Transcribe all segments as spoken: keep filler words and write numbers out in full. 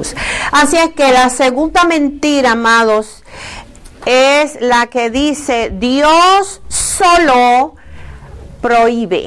Jesús. Así es que la segunda mentira, amados, es la que dice: Dios solo prohíbe.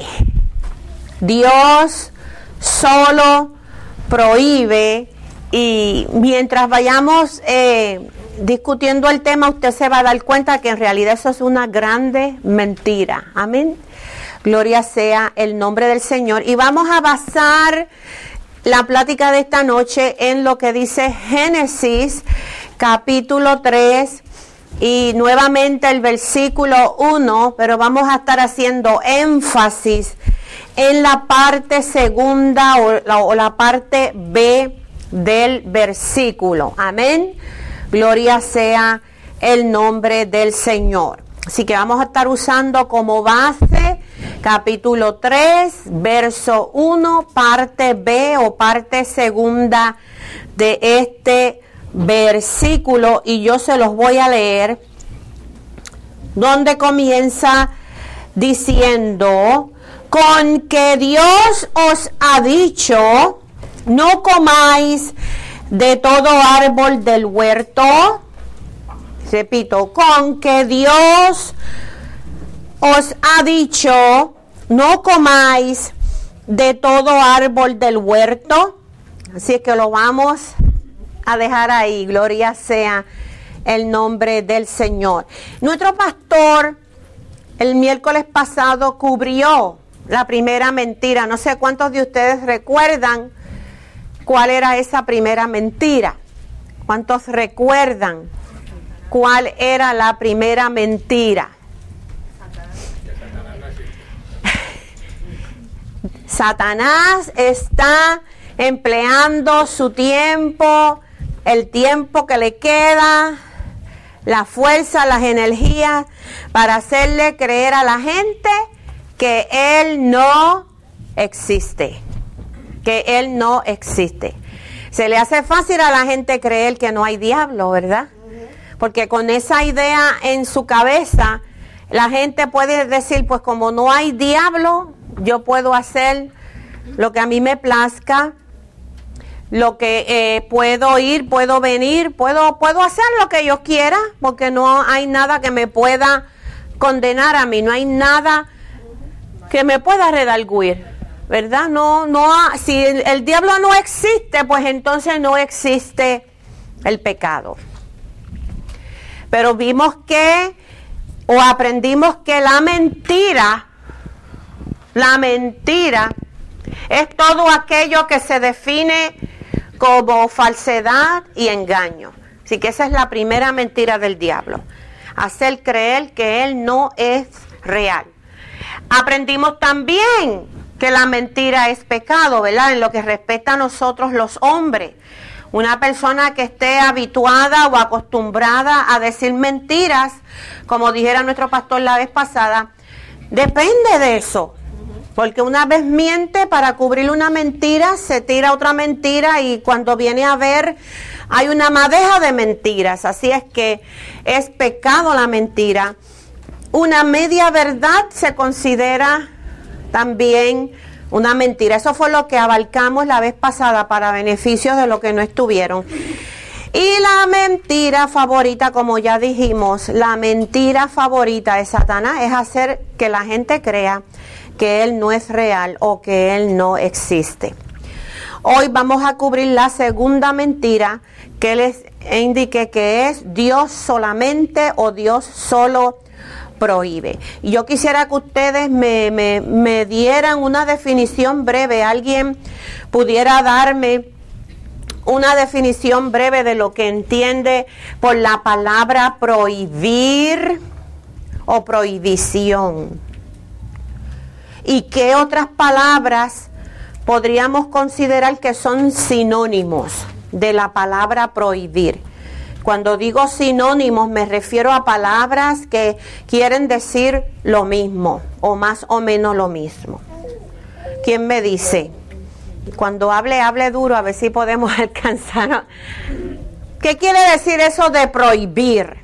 Dios solo prohíbe. Y mientras vayamos eh, discutiendo el tema, usted se va a dar cuenta que en realidad eso es una grande mentira. Amén. Gloria sea el nombre del Señor. Y vamos a basar la plática de esta noche en lo que dice Génesis capítulo tres y nuevamente el versículo uno, pero vamos a estar haciendo énfasis en la parte segunda o la, o la parte B del versículo. Amén. Gloria sea el nombre del Señor. Así que vamos a estar usando como base capítulo tres, verso uno, parte B o parte segunda de este versículo, y yo se los voy a leer, donde comienza diciendo: con que Dios os ha dicho, no comáis de todo árbol del huerto. Repito, con que Dios os ha dicho, no comáis de todo árbol del huerto. Así es que lo vamos a dejar ahí. Gloria sea el nombre del Señor. Nuestro pastor el miércoles pasado cubrió la primera mentira. No sé cuántos de ustedes recuerdan cuál era esa primera mentira. ¿Cuántos recuerdan cuál era la primera mentira? Satanás está empleando su tiempo, el tiempo que le queda, la fuerza, las energías, para hacerle creer a la gente que Él no existe, que Él no existe. Se le hace fácil a la gente creer que no hay diablo, ¿verdad? Porque con esa idea en su cabeza, la gente puede decir, pues como no hay diablo, yo puedo hacer lo que a mí me plazca, lo que eh, puedo ir, puedo venir, puedo, puedo hacer lo que yo quiera, porque no hay nada que me pueda condenar a mí, no hay nada que me pueda redarguir, ¿verdad? No, no, si el, el diablo no existe, pues entonces no existe el pecado. Pero vimos que, o aprendimos que la mentira, la mentira es todo aquello que se define como falsedad y engaño. Así que esa es la primera mentira del diablo. Hacer creer que él no es real. Aprendimos también que la mentira es pecado, ¿verdad? En lo que respecta a nosotros los hombres. Una persona que esté habituada o acostumbrada a decir mentiras, como dijera nuestro pastor la vez pasada, depende de eso. Porque una vez miente, para cubrir una mentira, se tira otra mentira, y cuando viene a ver, hay una madeja de mentiras. Así es que es pecado la mentira. Una media verdad se considera también una mentira. Eso fue lo que abarcamos la vez pasada para beneficio de los que no estuvieron. Y la mentira favorita, como ya dijimos, la mentira favorita de Satanás es hacer que la gente crea que Él no es real o que Él no existe. Hoy vamos a cubrir la segunda mentira, que les indique que es Dios solamente o Dios solo prohíbe. Y yo quisiera que ustedes me, me, me dieran una definición breve. ¿Alguien pudiera darme una definición breve de lo que entiende por la palabra prohibir o prohibición? ¿Y qué otras palabras podríamos considerar que son sinónimos de la palabra prohibir? Cuando digo sinónimos me refiero a palabras que quieren decir lo mismo o más o menos lo mismo. ¿Quién me dice? Cuando hable, hable duro, a ver si podemos alcanzar. ¿Qué quiere decir eso de prohibir?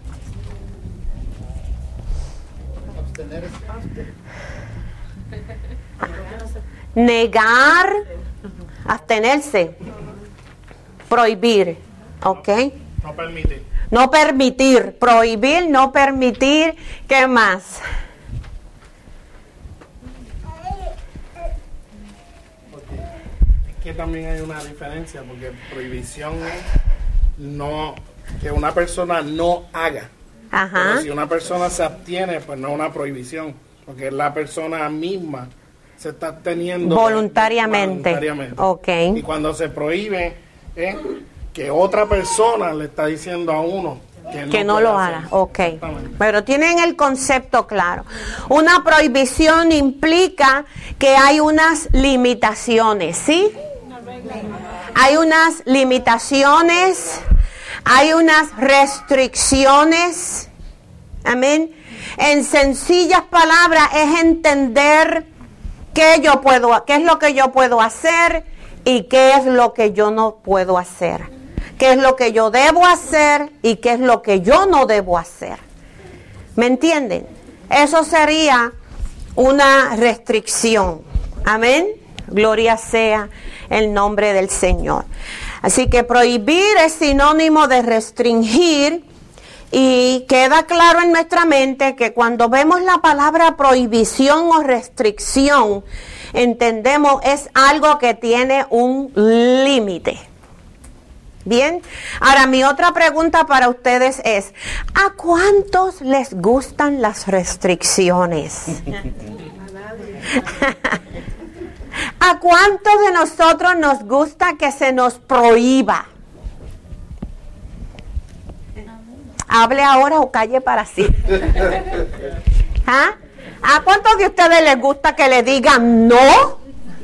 Negar, abstenerse. Prohibir, ¿ok? No permitir. No permitir, prohibir, no permitir. ¿Qué más? Porque es que también hay una diferencia, porque prohibición es no que una persona no haga. Ajá. Pero si una persona se abstiene, pues no es una prohibición, porque la persona misma se está absteniendo voluntariamente. voluntariamente. Ok. Y cuando se prohíbe es que otra persona le está diciendo a uno que no, que no lo haga, ok. Exactamente. Pero tienen el concepto claro. Una prohibición implica que hay unas limitaciones, ¿sí? Hay unas limitaciones, hay unas restricciones. Amén. En sencillas palabras es entender qué yo puedo, qué es lo que yo puedo hacer y qué es lo que yo no puedo hacer. Qué es lo que yo debo hacer y qué es lo que yo no debo hacer. ¿Me entienden? Eso sería una restricción. Amén. Gloria sea el nombre del Señor. Así que prohibir es sinónimo de restringir, y queda claro en nuestra mente que cuando vemos la palabra prohibición o restricción, entendemos es algo que tiene un límite. Bien, ahora mi otra pregunta para ustedes es, ¿a cuántos les gustan las restricciones? ¿A cuántos de nosotros nos gusta que se nos prohíba? Hable ahora o calle para siempre. ¿Ah? ¿A cuántos de ustedes les gusta que le digan no?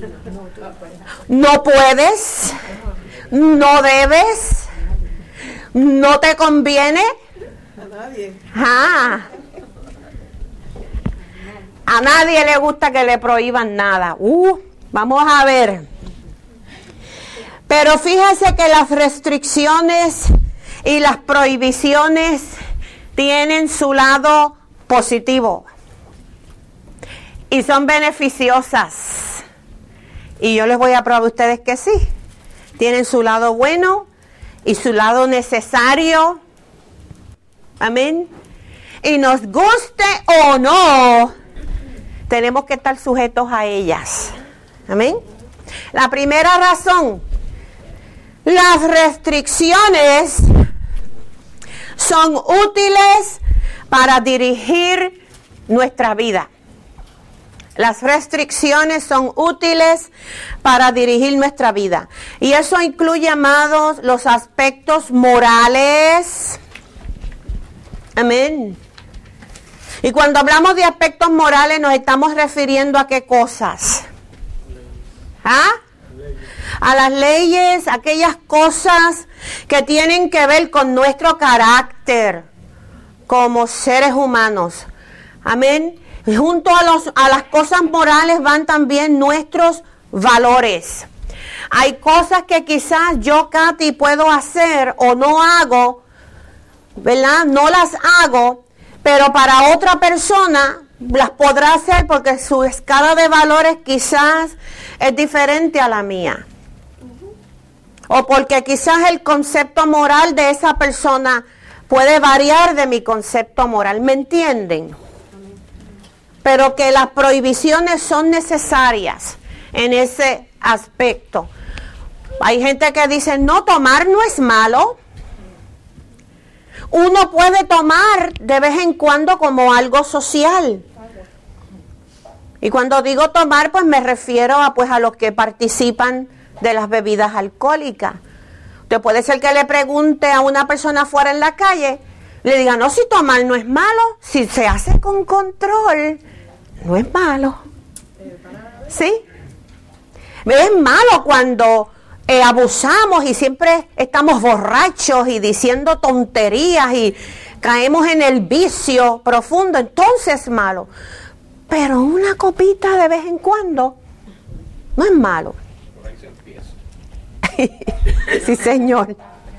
No puedes, no debes, no te conviene. A nadie. Ah. A nadie le gusta que le prohíban nada. Uh, vamos a ver. Pero fíjese que las restricciones y las prohibiciones tienen su lado positivo y son beneficiosas. Y yo les voy a probar a ustedes que sí. Tienen su lado bueno y su lado necesario. Amén. Y nos guste o no, tenemos que estar sujetos a ellas. Amén. La primera razón, las restricciones son útiles para dirigir nuestra vida. Las restricciones son útiles para dirigir nuestra vida. Y eso incluye, amados, los aspectos morales. Amén. Y cuando hablamos de aspectos morales nos estamos refiriendo a qué cosas. ¿Ah? A las leyes, aquellas cosas que tienen que ver con nuestro carácter como seres humanos. Amén. Y junto a, los, a las cosas morales van también nuestros valores. Hay cosas que quizás yo, Katy, puedo hacer o no hago, ¿verdad? No las hago, pero para otra persona las podrá hacer porque su escala de valores quizás es diferente a la mía. O porque quizás el concepto moral de esa persona puede variar de mi concepto moral. ¿Me entienden? Pero que las prohibiciones son necesarias en ese aspecto. Hay gente que dice, no, tomar no es malo. Uno puede tomar de vez en cuando como algo social. Y cuando digo tomar, pues me refiero a, pues, a los que participan de las bebidas alcohólicas. Usted puede ser que le pregunte a una persona afuera en la calle, le diga, no, si tomar no es malo, si se hace con control, no es malo. ¿Sí? Es malo cuando eh, abusamos y siempre estamos borrachos y diciendo tonterías y caemos en el vicio profundo, entonces es malo. Pero una copita de vez en cuando no es malo. Sí, señor.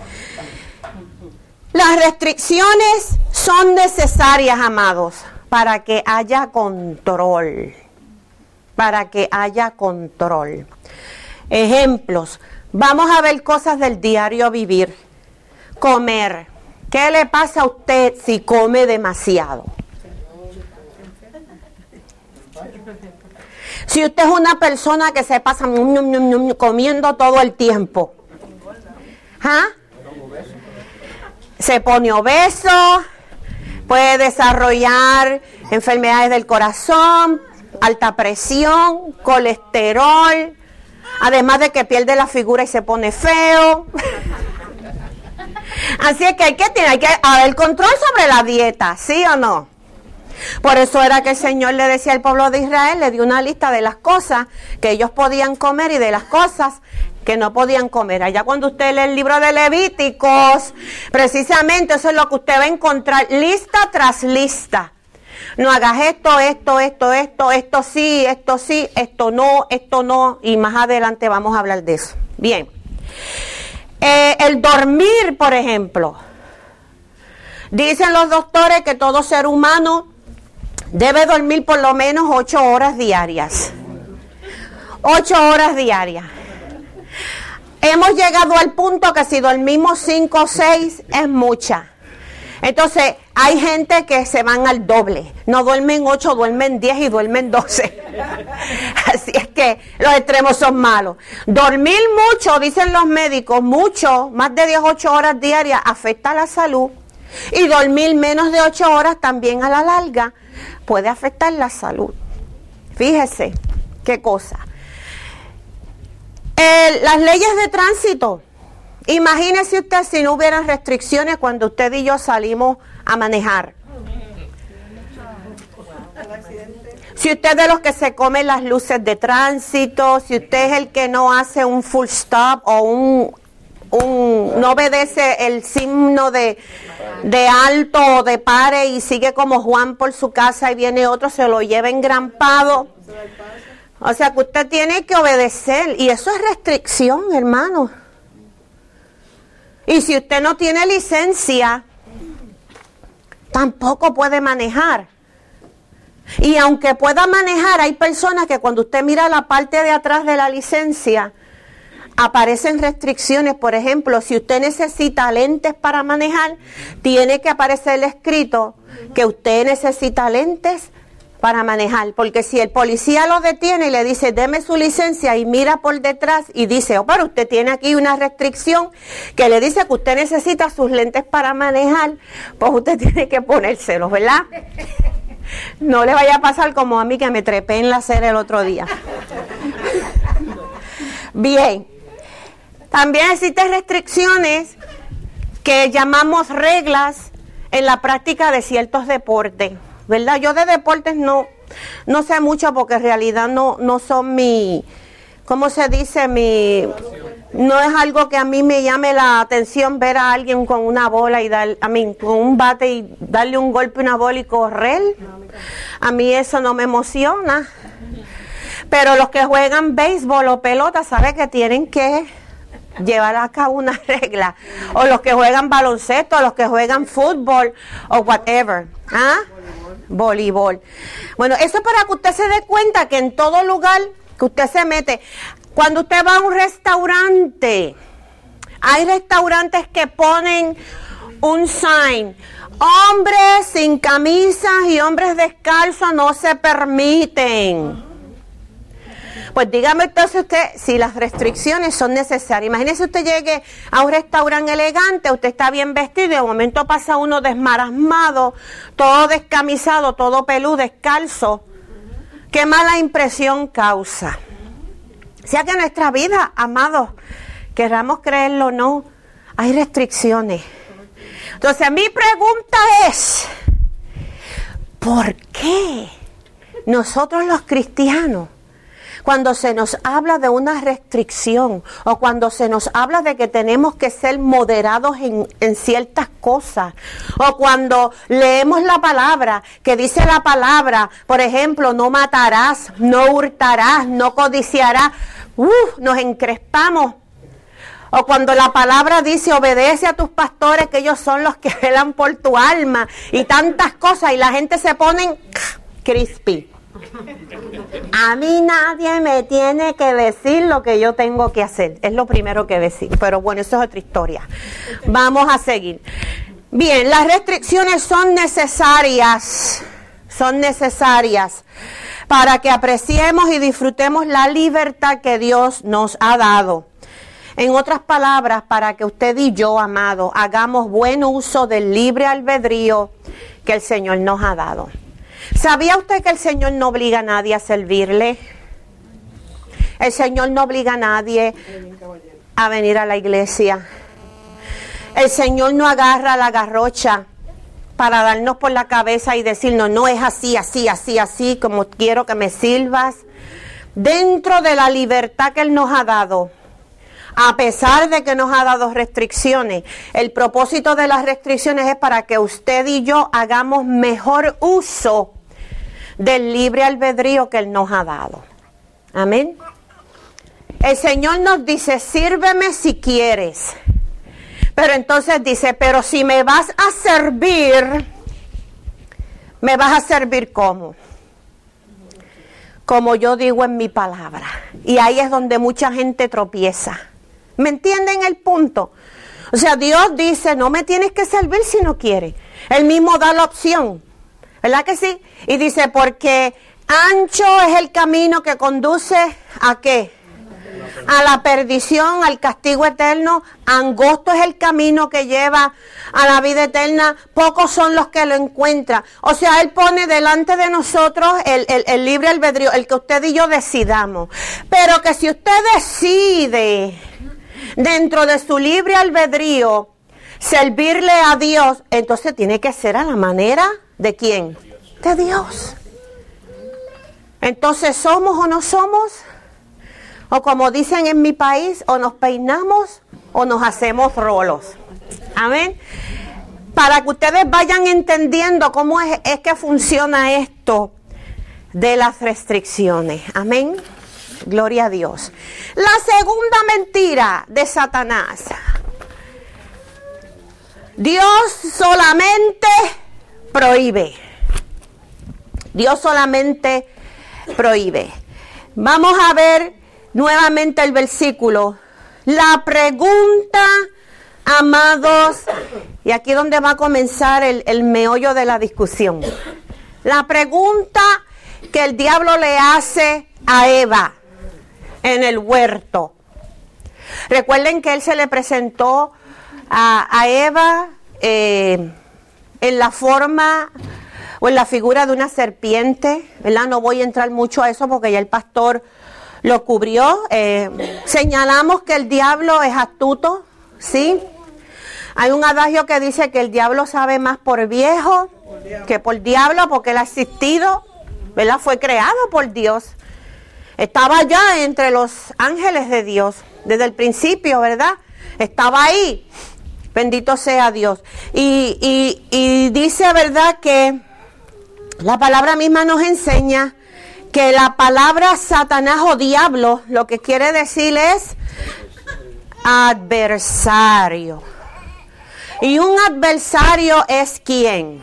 Las restricciones son necesarias, amados, para que haya control. Para que haya control. Ejemplos. Vamos a ver cosas del diario vivir. Comer. ¿Qué le pasa a usted si come demasiado? Si usted es una persona que se pasa comiendo todo el tiempo, ¿ah? Se pone obeso, puede desarrollar enfermedades del corazón, alta presión, colesterol, además de que pierde la figura y se pone feo. Así es que hay que tener, hay que haber control sobre la dieta, ¿sí o no? Por eso era que el Señor le decía al pueblo de Israel, le dio una lista de las cosas que ellos podían comer y de las cosas que no podían comer. Allá cuando usted lee el libro de Levíticos, precisamente eso es lo que usted va a encontrar, lista tras lista. No hagas esto, esto, esto, esto, esto sí, esto sí, esto no, esto no, y más adelante vamos a hablar de eso. Bien. Eh, el dormir, por ejemplo. Dicen los doctores que todo ser humano debe dormir por lo menos ocho horas diarias. Ocho horas diarias. Hemos llegado al punto que si dormimos cinco o seis es mucha. Entonces, hay gente que se van al doble. No duermen ocho, duermen diez y duermen doce. Así es que los extremos son malos. Dormir mucho, dicen los médicos, mucho, más de diez, ocho horas diarias, afecta a la salud. Y dormir menos de ocho horas también a la larga puede afectar la salud. Fíjese qué cosa. Eh, las leyes de tránsito. Imagínese usted si no hubieran restricciones cuando usted y yo salimos a manejar. Si usted es de los que se come las luces de tránsito, si usted es el que no hace un full stop o un, un no obedece el signo de, de alto o de pare y sigue como Juan por su casa y viene otro, se lo lleva engrampado. O sea que usted tiene que obedecer y eso es restricción, hermano. Y si usted no tiene licencia, tampoco puede manejar. Y aunque pueda manejar, hay personas que cuando usted mira la parte de atrás de la licencia, aparecen restricciones. Por ejemplo, si usted necesita lentes para manejar, tiene que aparecer escrito que usted necesita lentes para manejar, porque si el policía lo detiene y le dice, deme su licencia y mira por detrás y dice, oh, pero usted tiene aquí una restricción que le dice que usted necesita sus lentes para manejar, pues usted tiene que ponérselos, ¿verdad? No le vaya a pasar como a mí que me trepé en la acera el otro día. Bien, también existen restricciones que llamamos reglas en la práctica de ciertos deportes, ¿verdad? Yo de deportes no, no sé mucho porque en realidad no, no son mi, ¿cómo se dice? Mi, no es algo que a mí me llame la atención ver a alguien con una bola y dar, a mí, con un bate y darle un golpe a una bola y correr. A mí eso no me emociona. Pero los que juegan béisbol o pelota saben que tienen que llevar a cabo una regla. O los que juegan baloncesto, o los que juegan fútbol o whatever. ¿Ah? Voleibol. Bueno, eso es para que usted se dé cuenta que en todo lugar que usted se mete, cuando usted va a un restaurante, hay restaurantes que ponen un sign, hombres sin camisas y hombres descalzos no se permiten. Pues dígame entonces usted si las restricciones son necesarias. Imagínese usted llegue a un restaurante elegante, usted está bien vestido y de momento pasa uno desmarasmado, todo descamisado, todo peludo, descalzo. Qué mala impresión causa. O sea que en nuestra vida, amados, querramos creerlo o no, hay restricciones. Entonces mi pregunta es, ¿por qué nosotros los cristianos, cuando se nos habla de una restricción o cuando se nos habla de que tenemos que ser moderados en, en ciertas cosas, o cuando leemos la palabra, que dice la palabra, por ejemplo, no matarás, no hurtarás, no codiciarás, ¡uf!, nos encrespamos? O cuando la palabra dice, obedece a tus pastores, que ellos son los que velan por tu alma, y tantas cosas, y la gente se pone crispy. A mí nadie me tiene que decir lo que yo tengo que hacer. Es lo primero que decir. Pero bueno, eso es otra historia. Vamos a seguir. Bien, las restricciones son necesarias. Son necesarias para que apreciemos y disfrutemos la libertad que Dios nos ha dado. En otras palabras, para que usted y yo, amado, hagamos buen uso del libre albedrío que el Señor nos ha dado. ¿Sabía usted que el Señor no obliga a nadie a servirle? El Señor no obliga a nadie a venir a la iglesia. El Señor no agarra la garrocha para darnos por la cabeza y decirnos, no es así, así, así, así, como quiero que me sirvas. Dentro de la libertad que Él nos ha dado, a pesar de que nos ha dado restricciones, el propósito de las restricciones es para que usted y yo hagamos mejor uso del libre albedrío que Él nos ha dado. Amén. El Señor nos dice, sírveme si quieres. Pero entonces dice, pero si me vas a servir, ¿me vas a servir cómo? Como yo digo en mi palabra. Y ahí es donde mucha gente tropieza. ¿Me entienden el punto? O sea, Dios dice, no me tienes que servir si no quieres. Él mismo da la opción. ¿Verdad que sí? Y dice, porque ancho es el camino que conduce ¿a qué? A la perdición, al castigo eterno. Angosto es el camino que lleva a la vida eterna. Pocos son los que lo encuentran. O sea, Él pone delante de nosotros el, el, el libre albedrío, el que usted y yo decidamos. Pero que si usted decide dentro de su libre albedrío servirle a Dios, entonces tiene que ser a la manera ¿de quién? De Dios. Entonces, ¿somos o no somos? O como dicen en mi país, o nos peinamos o nos hacemos rolos. Amén. Para que ustedes vayan entendiendo cómo es, es que funciona esto de las restricciones. Amén. Gloria a Dios. La segunda mentira de Satanás. Dios solamente prohíbe. Dios solamente prohíbe. Vamos a ver nuevamente el versículo. La pregunta, amados, y aquí es donde va a comenzar el, el meollo de la discusión. La pregunta que el diablo le hace a Eva en el huerto. Recuerden que él se le presentó a, a Eva eh, en la forma o en la figura de una serpiente, ¿verdad? No voy a entrar mucho a eso porque ya el pastor lo cubrió. Eh, señalamos que el diablo es astuto, ¿sí? Hay un adagio que dice que el diablo sabe más por viejo que por diablo, porque él ha existido, ¿verdad? Fue creado por Dios. Estaba ya entre los ángeles de Dios desde el principio, ¿verdad? Estaba ahí. Bendito sea Dios. Y, y, y dice, ¿verdad?, que la palabra misma nos enseña que la palabra Satanás o diablo lo que quiere decir es adversario. Y un adversario es ¿quién?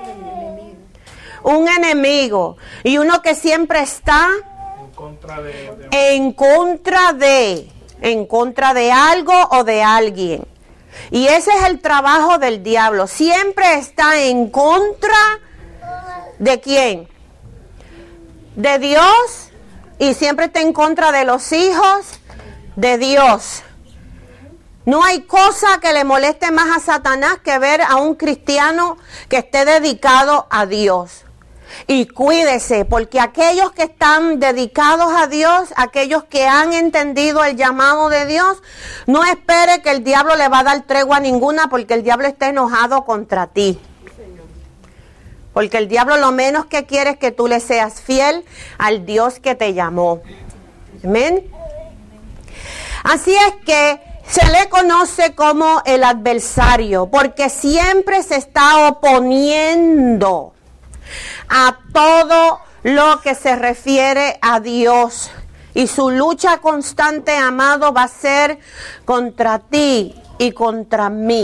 Un enemigo. Y uno que siempre está en contra de, de... en contra de, en contra de algo o de alguien. Y ese es el trabajo del diablo. Siempre está en contra de quién? De Dios, y siempre está en contra de los hijos de Dios. No hay cosa que le moleste más a Satanás que ver a un cristiano que esté dedicado a Dios. Y cuídese, porque aquellos que están dedicados a Dios, aquellos que han entendido el llamado de Dios, no espere que el diablo le va a dar tregua ninguna, porque el diablo está enojado contra ti. Porque el diablo lo menos que quiere es que tú le seas fiel al Dios que te llamó. Amén. Así es que se le conoce como el adversario, porque siempre se está oponiendo a todo lo que se refiere a Dios. Y su lucha constante, amado, va a ser contra ti y contra mí.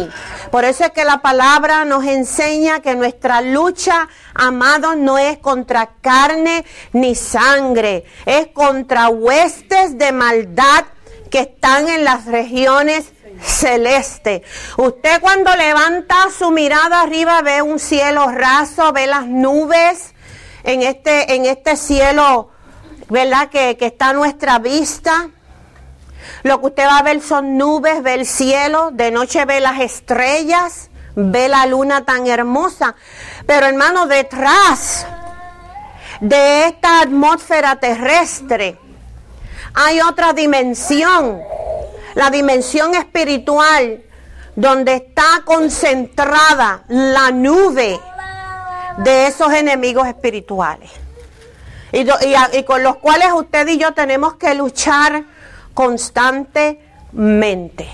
Por eso es que la palabra nos enseña que nuestra lucha, amados, no es contra carne ni sangre, es contra huestes de maldad que están en las regiones celestes. Usted cuando levanta su mirada arriba ve un cielo raso, ve las nubes en este, en este cielo, ¿verdad? Que, que está a nuestra vista. Lo que usted va a ver son nubes, ve el cielo, de noche ve las estrellas, ve la luna tan hermosa. Pero hermano, detrás de esta atmósfera terrestre hay otra dimensión, la dimensión espiritual, donde está concentrada la nube de esos enemigos espirituales. Y, y, y con los cuales usted y yo tenemos que luchar constantemente.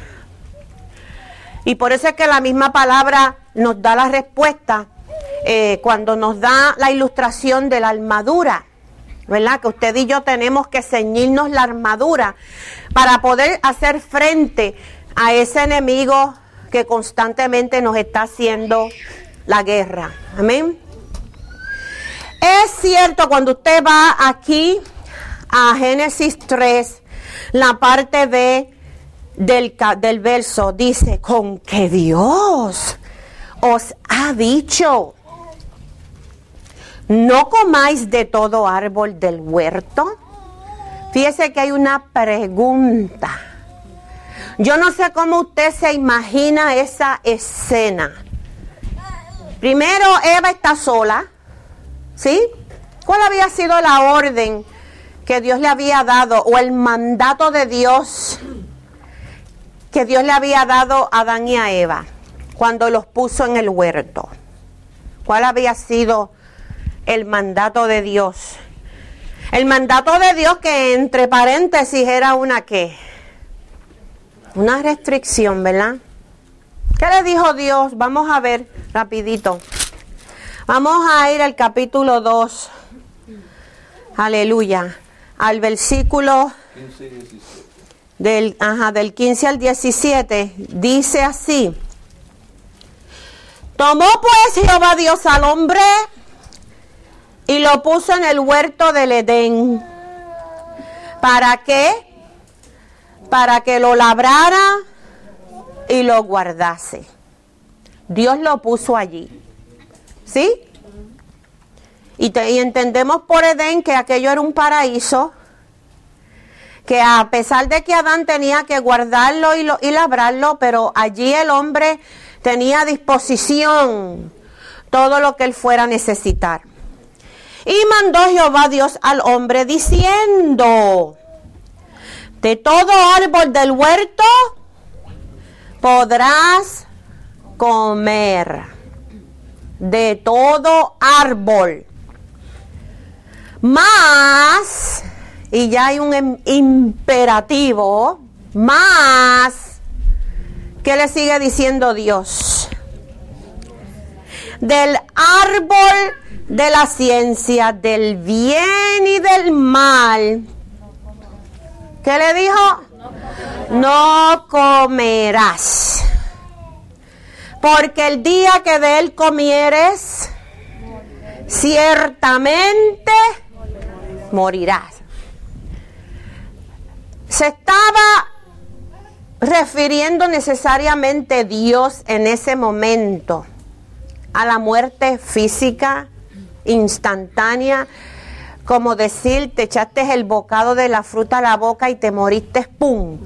Y por eso es que la misma palabra nos da la respuesta eh, cuando nos da la ilustración de la armadura, ¿verdad? Que usted y yo tenemos que ceñirnos la armadura para poder hacer frente a ese enemigo que constantemente nos está haciendo la guerra. Amén. Es cierto, cuando usted va aquí a Génesis tres, la parte B del, del verso dice, con que Dios os ha dicho, no comáis de todo árbol del huerto. Fíjese que hay una pregunta. Yo no sé cómo usted se imagina esa escena. Primero, Eva está sola, ¿sí? ¿Cuál había sido la orden que Dios le había dado, o el mandato de Dios que Dios le había dado a Adán y a Eva cuando los puso en el huerto? ¿Cuál había sido el mandato de Dios? El mandato de Dios, que entre paréntesis era una ¿qué? Una restricción, ¿verdad? ¿Qué le dijo Dios? Vamos a ver rapidito. Vamos a ir al capítulo dos. Aleluya. Al versículo del, ajá, del quince al diecisiete. Dice así. Tomó pues Jehová Dios al hombre y lo puso en el huerto del Edén. ¿Para qué? Para que lo labrara y lo guardase. Dios lo puso allí. ¿Sí? Y, te, y entendemos por Edén que aquello era un paraíso, que a pesar de que Adán tenía que guardarlo y, lo, y labrarlo, pero allí el hombre tenía a disposición todo lo que él fuera a necesitar. Y mandó Jehová Dios al hombre diciendo, de todo árbol del huerto podrás comer, de todo árbol. Más, y ya hay un imperativo, más, ¿qué le sigue diciendo Dios? Del árbol de la ciencia, del bien y del mal. ¿Qué le dijo? No comerás, porque el día que de él comieres, ciertamente morirás. Se estaba refiriendo necesariamente Dios en ese momento a la muerte física instantánea, como decir, te echaste el bocado de la fruta a la boca y te moriste, ¡pum!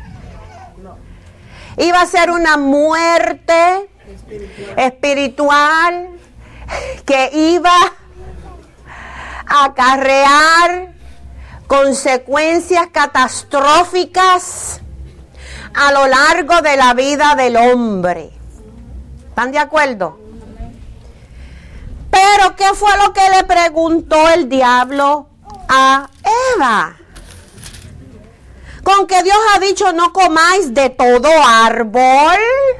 Iba a ser una muerte espiritual que iba a acarrear consecuencias catastróficas a lo largo de la vida del hombre. ¿Están de acuerdo? Pero ¿qué fue lo que le preguntó el diablo a Eva? Con que Dios ha dicho no comáis de todo árbol.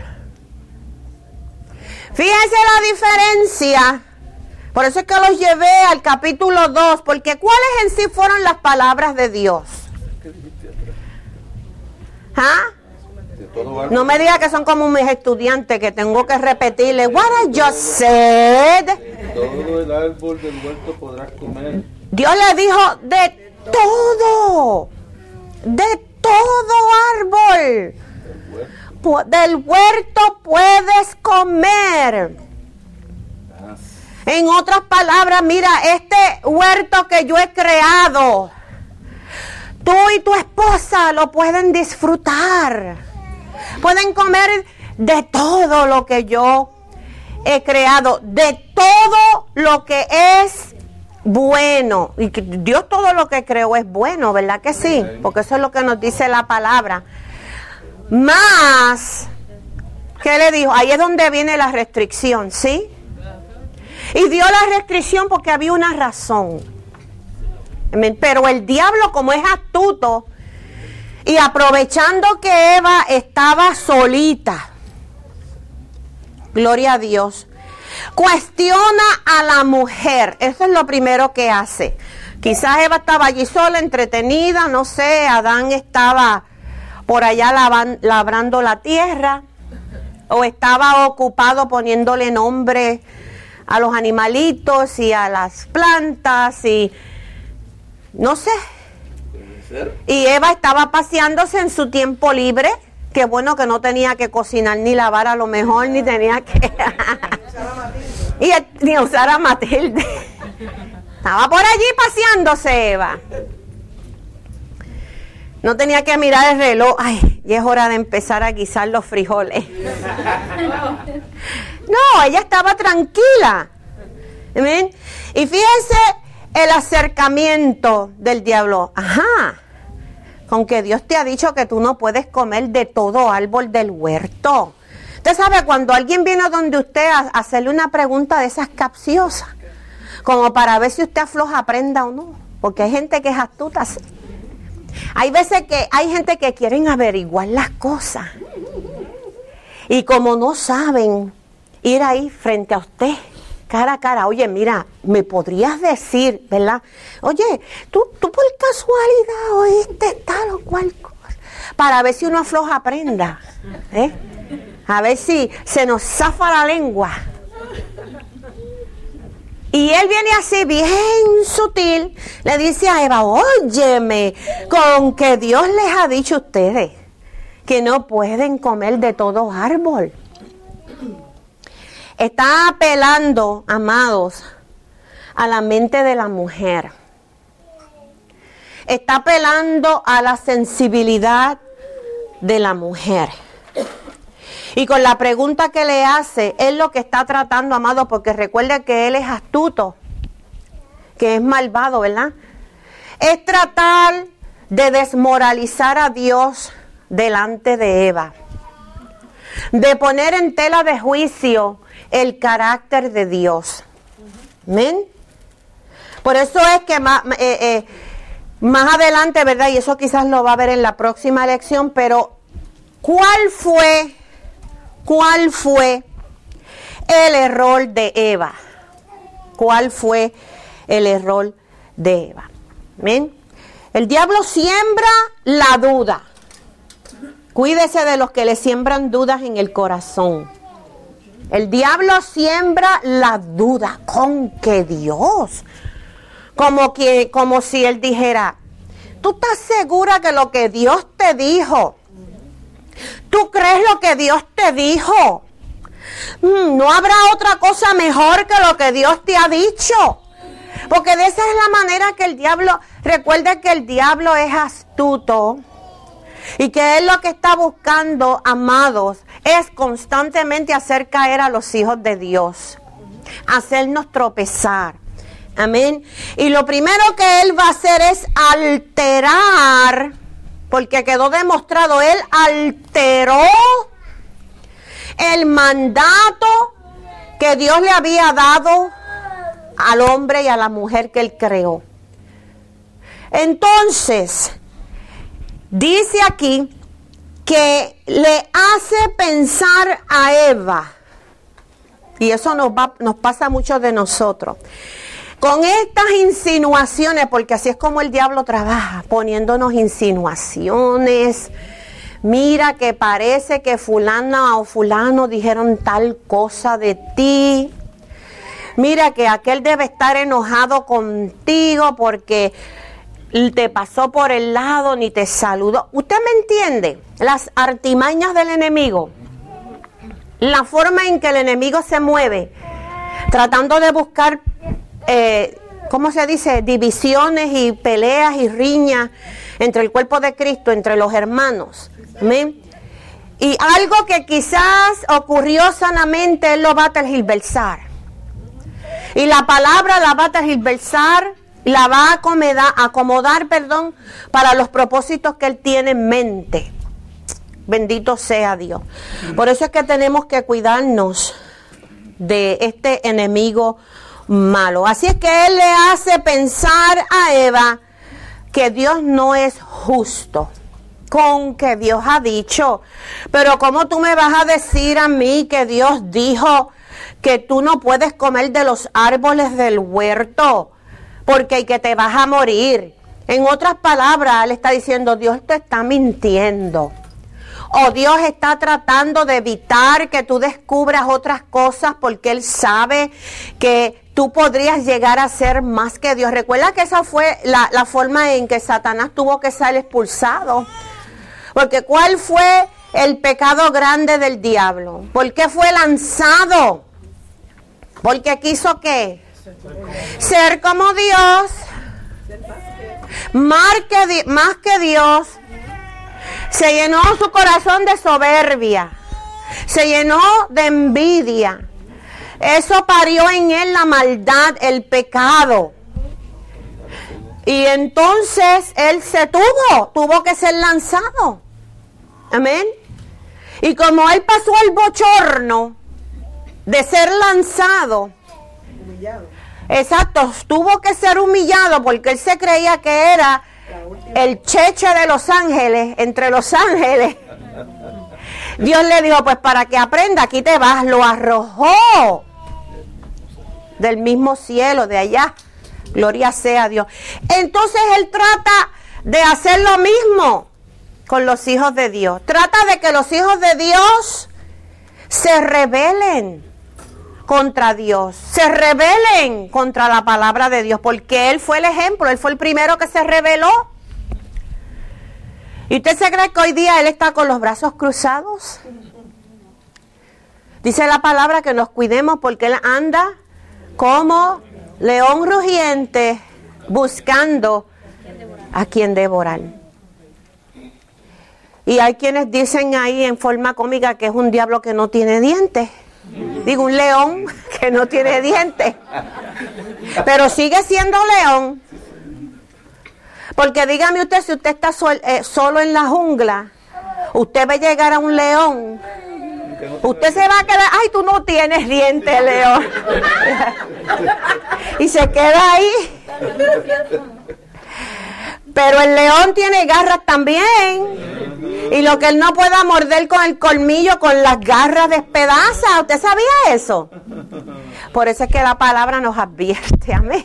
Fíjense la diferencia. Por eso es que los llevé al capítulo dos, porque ¿cuáles en sí fueron las palabras de Dios? ¿Ah? todo árbol, No me diga que son como mis estudiantes que tengo que repetirle. What I just said. todo el árbol del huerto podrás comer. Dios le dijo de todo. De todo árbol. Pu- Del huerto puedes comer. En otras palabras, mira, este huerto que yo he creado, tú y tu esposa lo pueden disfrutar. Pueden comer de todo lo que yo he creado, de todo lo que es bueno. Y que Dios todo lo que creó es bueno, ¿verdad que sí? Porque eso es lo que nos dice la palabra. Más, ¿qué le dijo? Ahí es donde viene la restricción, ¿sí? Y dio la restricción porque había una razón. Pero el diablo, como es astuto, y aprovechando que Eva estaba solita, gloria a Dios, cuestiona a la mujer. Eso es lo primero que hace. Quizás Eva estaba allí sola, entretenida, no sé, Adán estaba por allá lavan, labrando la tierra, o estaba ocupado poniéndole nombre a los animalitos y a las plantas y no sé. Y Eva estaba paseándose en su tiempo libre. Qué bueno que no tenía que cocinar ni lavar a lo mejor, ni tenía que y ni usar a Matilde. Estaba por allí paseándose Eva. No tenía que mirar el reloj. Ay, y es hora de empezar a guisar los frijoles. No, ella estaba tranquila. ¿Ven? Y fíjense el acercamiento del diablo. Ajá. Con que Dios te ha dicho que tú no puedes comer de todo árbol del huerto. Usted sabe, cuando alguien viene a donde usted a hacerle una pregunta de esas capciosas, como para ver si usted afloja prenda o no. Porque hay gente que es astuta. Hay veces que hay gente que quieren averiguar las cosas. Y como no saben ir ahí frente a usted, cara a cara, oye, mira, me podrías decir, ¿verdad? Oye, tú, tú por casualidad oíste tal o cual cosa, para ver si uno afloja prenda, ¿eh? A ver si se nos zafa la lengua. Y él viene así bien sutil, le dice a Eva, óyeme, con que Dios les ha dicho a ustedes que no pueden comer de todo árbol. Está apelando, amados, a la mente de la mujer. Está apelando a la sensibilidad de la mujer. Y con la pregunta que le hace, él lo que está tratando, amado, porque recuerde que él es astuto, que es malvado, ¿verdad? Es tratar de desmoralizar a Dios delante de Eva, de poner en tela de juicio el carácter de Dios. ¿Amén? Por eso es que más, eh, eh, más adelante, ¿verdad? Y eso quizás lo va a ver en la próxima lección, pero ¿cuál fue, cuál fue el error de Eva? ¿Cuál fue el error de Eva? ¿Amén? El diablo siembra la duda. Cuídese de los que le siembran dudas en el corazón. El diablo siembra la duda. ¿Con qué Dios? Como que, como si él dijera, ¿tú estás segura que lo que Dios te dijo? ¿Tú crees lo que Dios te dijo? ¿No habrá otra cosa mejor que lo que Dios te ha dicho? Porque de esa es la manera que el diablo, recuerde que el diablo es astuto. Y que él lo que está buscando, amados, es constantemente hacer caer a los hijos de Dios. Hacernos tropezar. Amén. Y lo primero que él va a hacer es alterar, porque quedó demostrado, él alteró el mandato que Dios le había dado al hombre y a la mujer que él creó. Entonces, dice aquí que le hace pensar a Eva, y eso nos, va, nos pasa a muchos de nosotros, con estas insinuaciones, porque así es como el diablo trabaja, poniéndonos insinuaciones, Mira que parece que fulana o fulano dijeron tal cosa de ti. Mira que aquel debe estar enojado contigo porque te pasó por el lado ni te saludó. ¿Usted me entiende? Las artimañas del enemigo. La forma en que el enemigo se mueve, tratando de buscar, eh, ¿cómo se dice? Divisiones y peleas y riñas entre el cuerpo de Cristo, entre los hermanos. ¿Amén? Y algo que quizás ocurrió sanamente, él lo va a tergiversar. Y la palabra la va a tergiversar, la va a acomodar, acomodar, perdón, para los propósitos que él tiene en mente. Bendito sea Dios. Por eso es que tenemos que cuidarnos de este enemigo malo. Así es que él le hace pensar a Eva que Dios no es justo con que Dios ha dicho. Pero ¿cómo tú me vas a decir a mí que Dios dijo que tú no puedes comer de los árboles del huerto porque que te vas a morir? En otras palabras, él está diciendo, Dios te está mintiendo. O Dios está tratando de evitar que tú descubras otras cosas porque Él sabe que tú podrías llegar a ser más que Dios. Recuerda que esa fue la, la forma en que Satanás tuvo que ser expulsado. Porque ¿cuál fue el pecado grande del diablo? ¿Por qué fue lanzado? Porque quiso ¿qué? Ser como Dios. Más que, más que Dios. Se llenó su corazón de soberbia, se llenó de envidia. Eso parió en él la maldad, el pecado. Y entonces él se tuvo, tuvo que ser lanzado. Amén. Y como él pasó el bochorno de ser lanzado, humillado. Exacto, tuvo que ser humillado porque él se creía que era el cheche de los ángeles, entre los ángeles. Dios le dijo, pues para que aprenda, aquí te vas. Lo arrojó del mismo cielo, de allá. Gloria sea a Dios. Entonces él trata de hacer lo mismo con los hijos de Dios. Trata de que los hijos de Dios se rebelen contra Dios, se rebelen contra la palabra de Dios, porque Él fue el ejemplo, Él fue el primero que se rebeló. ¿Y usted se cree que hoy día Él está con los brazos cruzados? Dice la palabra que nos cuidemos porque Él anda como león rugiente buscando a quien devorar. Y hay quienes dicen ahí en forma cómica que es un diablo que no tiene dientes. Digo, un león que no tiene dientes, pero sigue siendo león. Porque dígame usted, si usted está sol, eh, solo en la jungla, usted ve llegar a un león, usted se va a quedar, ay, tú no tienes dientes, león. Y se queda ahí. Pero el león tiene garras también. Y lo que él no pueda morder con el colmillo, con las garras despedaza. ¿Usted sabía eso? Por eso es que la palabra nos advierte, amén.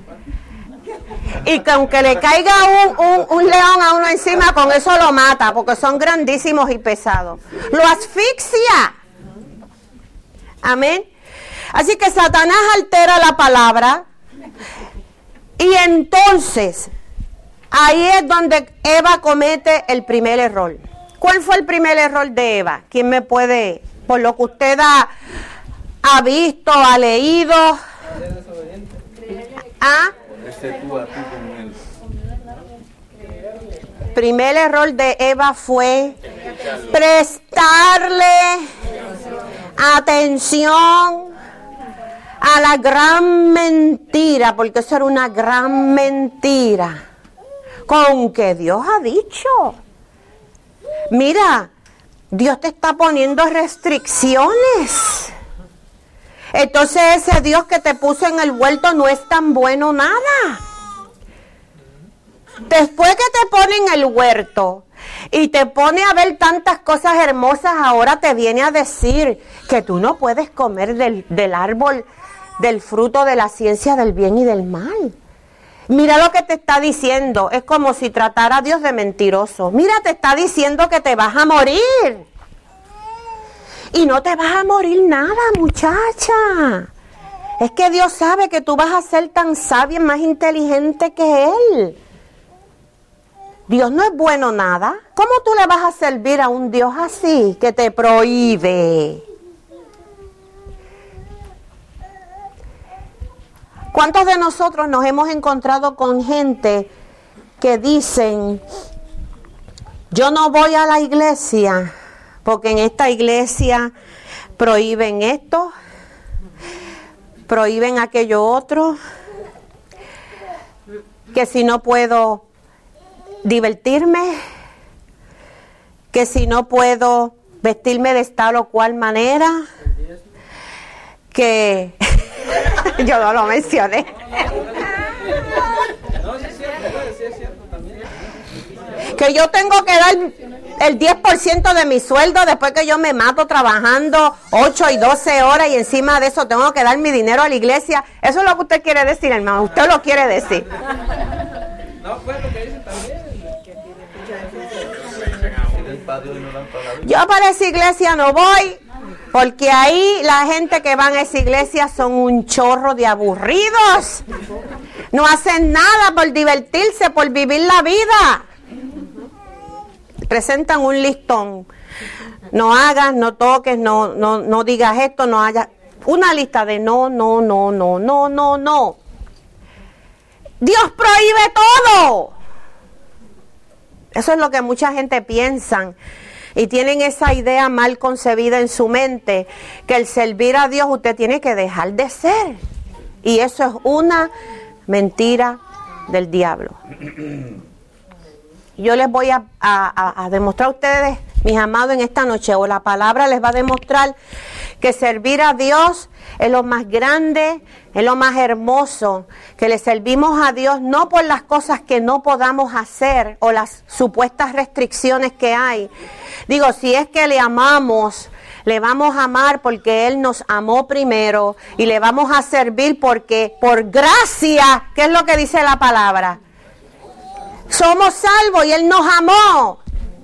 Y que aunque le caiga un, un, un león a uno encima, con eso lo mata, porque son grandísimos y pesados. Lo asfixia. Amén. Así que Satanás altera la palabra. Y entonces, ahí es donde Eva comete el primer error. ¿Cuál fue el primer error de Eva? ¿Quién me puede, por lo que usted ha, ha visto, ha leído? ¿Ah? Primer error de Eva fue prestarle atención a la gran mentira, porque eso era una gran mentira, con que Dios ha dicho. Mira, Dios te está poniendo restricciones. Entonces ese Dios que te puso en el huerto no es tan bueno nada. Después que te pone en el huerto y te pone a ver tantas cosas hermosas, ahora te viene a decir que tú no puedes comer del, del árbol, del fruto de la ciencia del bien y del mal. Mira lo que te está diciendo. Es como si tratara a Dios de mentiroso. Mira, te está diciendo que te vas a morir. Y no te vas a morir nada, muchacha. Es que Dios sabe que tú vas a ser tan sabia y más inteligente que Él. Dios no es bueno nada. ¿Cómo tú le vas a servir a un Dios así que te prohíbe? ¿Cuántos de nosotros nos hemos encontrado con gente que dicen, yo no voy a la iglesia porque en esta iglesia prohíben esto, prohíben aquello otro, que si no puedo divertirme, que si no puedo vestirme de tal o cual manera, que yo no lo mencioné. Que yo tengo que dar el diez por ciento de mi sueldo después que yo me mato trabajando ocho y doce horas y encima de eso tengo que dar mi dinero a la iglesia. Eso es lo que usted quiere decir, hermano. Usted lo quiere decir. No, pues lo que dice también. Yo para esa iglesia no voy, porque ahí la gente que van a esa iglesia son un chorro de aburridos. No hacen nada por divertirse, por vivir la vida. Presentan un listón. No hagas, no toques, no, no, no digas esto, no haya. Una lista de no, no, no, no, no, no, no. Dios prohíbe todo. Eso es lo que mucha gente piensa y tienen esa idea mal concebida en su mente, que el servir a Dios usted tiene que dejar de ser. Y eso es una mentira del diablo. Yo les voy a, a, a demostrar a ustedes, mis amados, en esta noche, o la palabra les va a demostrar que servir a Dios es lo más grande, es lo más hermoso, que le servimos a Dios no por las cosas que no podamos hacer o las supuestas restricciones que hay. Digo, si es que le amamos, le vamos a amar porque Él nos amó primero y le vamos a servir porque por gracia, ¿qué es lo que dice la palabra? Somos salvos y Él nos amó.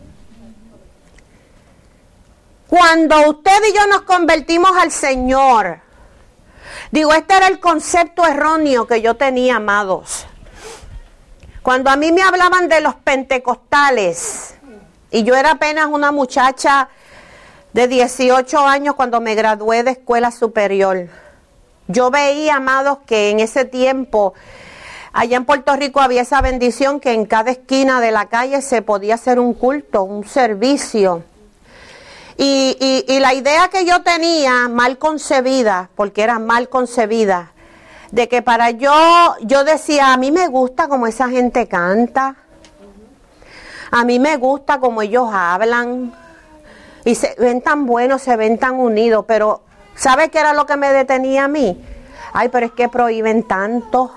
Cuando usted y yo nos convertimos al Señor, digo, este era el concepto erróneo que yo tenía, amados. Cuando a mí me hablaban de los pentecostales, y yo era apenas una muchacha de dieciocho años cuando me gradué de escuela superior, yo veía, amados, que en ese tiempo, allá en Puerto Rico había esa bendición que en cada esquina de la calle se podía hacer un culto, un servicio. Y, y, y la idea que yo tenía, mal concebida, porque era mal concebida, de que para yo, yo decía, a mí me gusta como esa gente canta, a mí me gusta como ellos hablan, y se ven tan buenos, se ven tan unidos, pero ¿sabe qué era lo que me detenía a mí? Ay, pero es que prohíben tanto.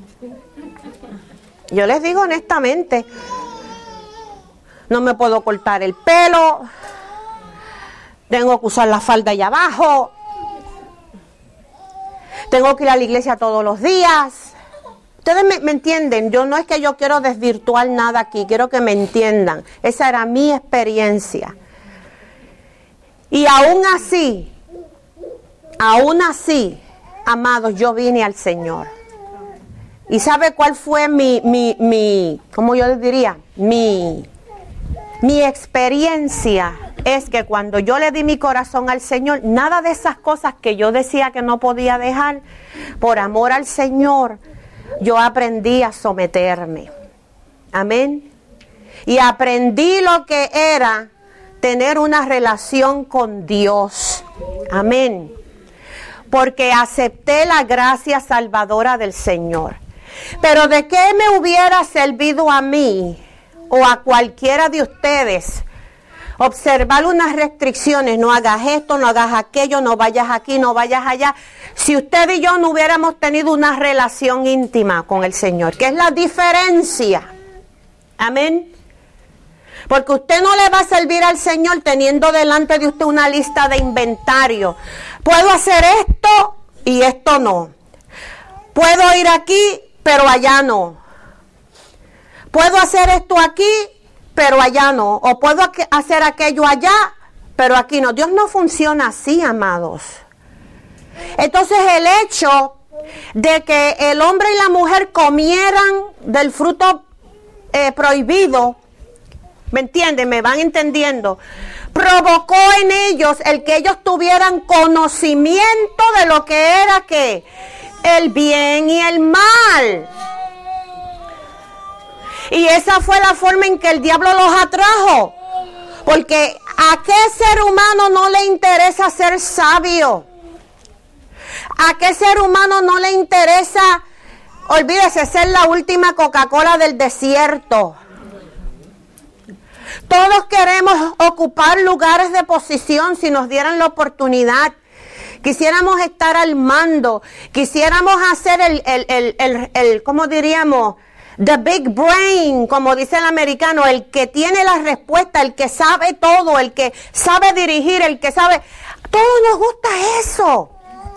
Yo les digo honestamente, no me puedo cortar el pelo, tengo que usar la falda allá abajo, tengo que ir a la iglesia todos los días. Ustedes me, me entienden, yo no es que yo quiero desvirtuar nada aquí, quiero que me entiendan. Esa era mi experiencia. Y aún así, aún así, amados, yo vine al Señor. ¿Y sabe cuál fue mi, mi, mi, cómo yo les diría? Mi, mi experiencia es que cuando yo le di mi corazón al Señor, nada de esas cosas que yo decía que no podía dejar, por amor al Señor, yo aprendí a someterme. Amén. Y aprendí lo que era tener una relación con Dios. Amén. Porque acepté la gracia salvadora del Señor. Pero ¿de qué me hubiera servido a mí o a cualquiera de ustedes observar unas restricciones? No hagas esto, no hagas aquello, no vayas aquí, no vayas allá. Si usted y yo no hubiéramos tenido una relación íntima con el Señor, ¿qué es la diferencia? Amén. Porque usted no le va a servir al Señor teniendo delante de usted una lista de inventario. Puedo hacer esto y esto no. Puedo ir aquí pero allá no. Puedo hacer esto aquí, pero allá no. O puedo hacer aquello allá, pero aquí no. Dios no funciona así, amados. Entonces el hecho de que el hombre y la mujer comieran del fruto eh, prohibido, ¿me entienden? ¿Me van entendiendo? Provocó en ellos el que ellos tuvieran conocimiento de lo que era que el bien y el mal. Y esa fue la forma en que el diablo los atrajo. Porque ¿a qué ser humano no le interesa ser sabio? ¿A qué ser humano no le interesa, olvídese, ser la última Coca-Cola del desierto? Todos queremos ocupar lugares de posición si nos dieran la oportunidad. Quisiéramos estar al mando. Quisiéramos hacer el, el, el, el, el ¿cómo diríamos? The big brain, como dice el americano, el que tiene la respuesta, el que sabe todo, el que sabe dirigir, el que sabe. Todos nos gusta eso.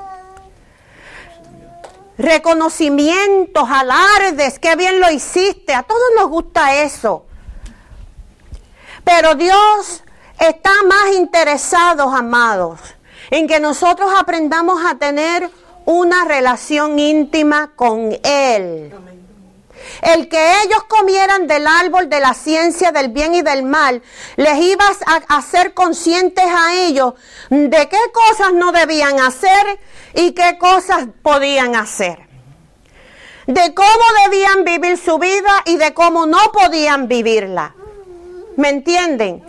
Reconocimientos, alardes, qué bien lo hiciste. A todos nos gusta eso. Pero Dios está más interesado, amados, en que nosotros aprendamos a tener una relación íntima con Él. El que ellos comieran del árbol de la ciencia del bien y del mal, les ibas a hacer conscientes a ellos de qué cosas no debían hacer y qué cosas podían hacer. De cómo debían vivir su vida y de cómo no podían vivirla. ¿Me entienden?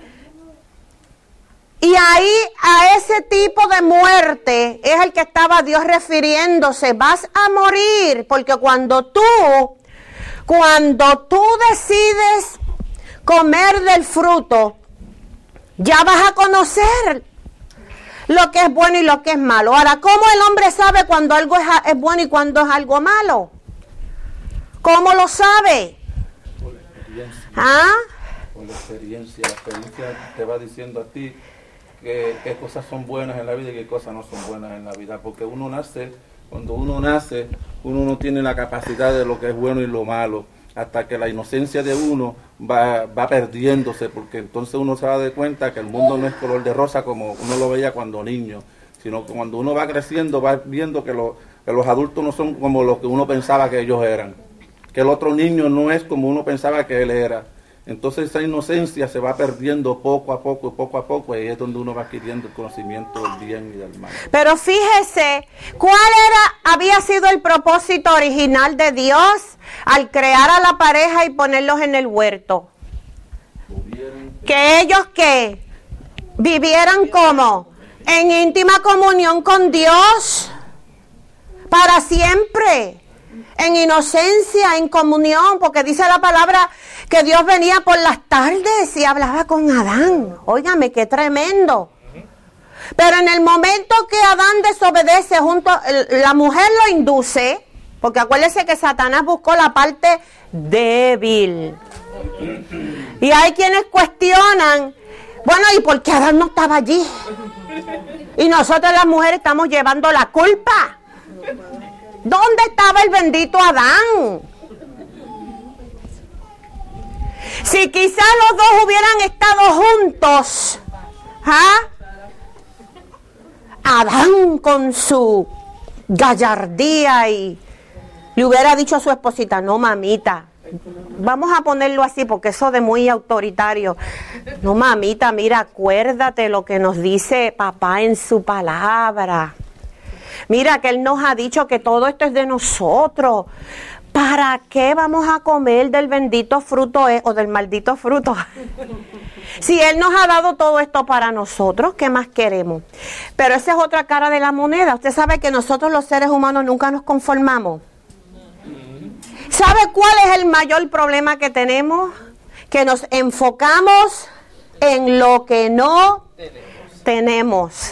Y ahí a ese tipo de muerte es el que estaba Dios refiriéndose. Vas a morir porque cuando tú, cuando tú decides comer del fruto, ya vas a conocer lo que es bueno y lo que es malo. Ahora, ¿cómo el hombre sabe cuando algo es, es bueno y cuando es algo malo? ¿Cómo lo sabe? Por la experiencia. ¿Ah? Por la experiencia. La experiencia te va diciendo a ti que qué cosas son buenas en la vida y qué cosas no son buenas en la vida. Porque uno nace, cuando uno nace, uno no tiene la capacidad de lo que es bueno y lo malo. Hasta que la inocencia de uno va, va perdiéndose, porque entonces uno se da de cuenta que el mundo no es color de rosa como uno lo veía cuando niño, sino que cuando uno va creciendo va viendo que, lo, que los adultos no son como los que uno pensaba que ellos eran, que el otro niño no es como uno pensaba que él era. Entonces esa inocencia se va perdiendo poco a poco, poco a poco, y es donde uno va adquiriendo el conocimiento del bien y del mal. Pero fíjese, ¿cuál era, había sido el propósito original de Dios al crear a la pareja y ponerlos en el huerto? Que ellos que vivieran como en íntima comunión con Dios para siempre. En inocencia, en comunión, porque dice la palabra que Dios venía por las tardes y hablaba con Adán. Óigame, qué tremendo. Pero en el momento que Adán desobedece, junto, la mujer lo induce, porque acuérdese que Satanás buscó la parte débil. Y hay quienes cuestionan, bueno, ¿y por qué Adán no estaba allí? Y nosotros las mujeres estamos llevando la culpa. ¿Dónde estaba el bendito Adán? Si quizás los dos hubieran estado juntos, ¿ah? Adán con su gallardía y le hubiera dicho a su esposita, no mamita, vamos a ponerlo así porque eso de muy autoritario, no mamita, mira, acuérdate lo que nos dice papá en su palabra. Mira que Él nos ha dicho que todo esto es de nosotros. ¿Para qué vamos a comer del bendito fruto e- o del maldito fruto? Si Él nos ha dado todo esto para nosotros, ¿qué más queremos? Pero esa es otra cara de la moneda. Usted sabe que nosotros los seres humanos nunca nos conformamos. ¿Sabe cuál es el mayor problema que tenemos? Que nos enfocamos en lo que no tenemos.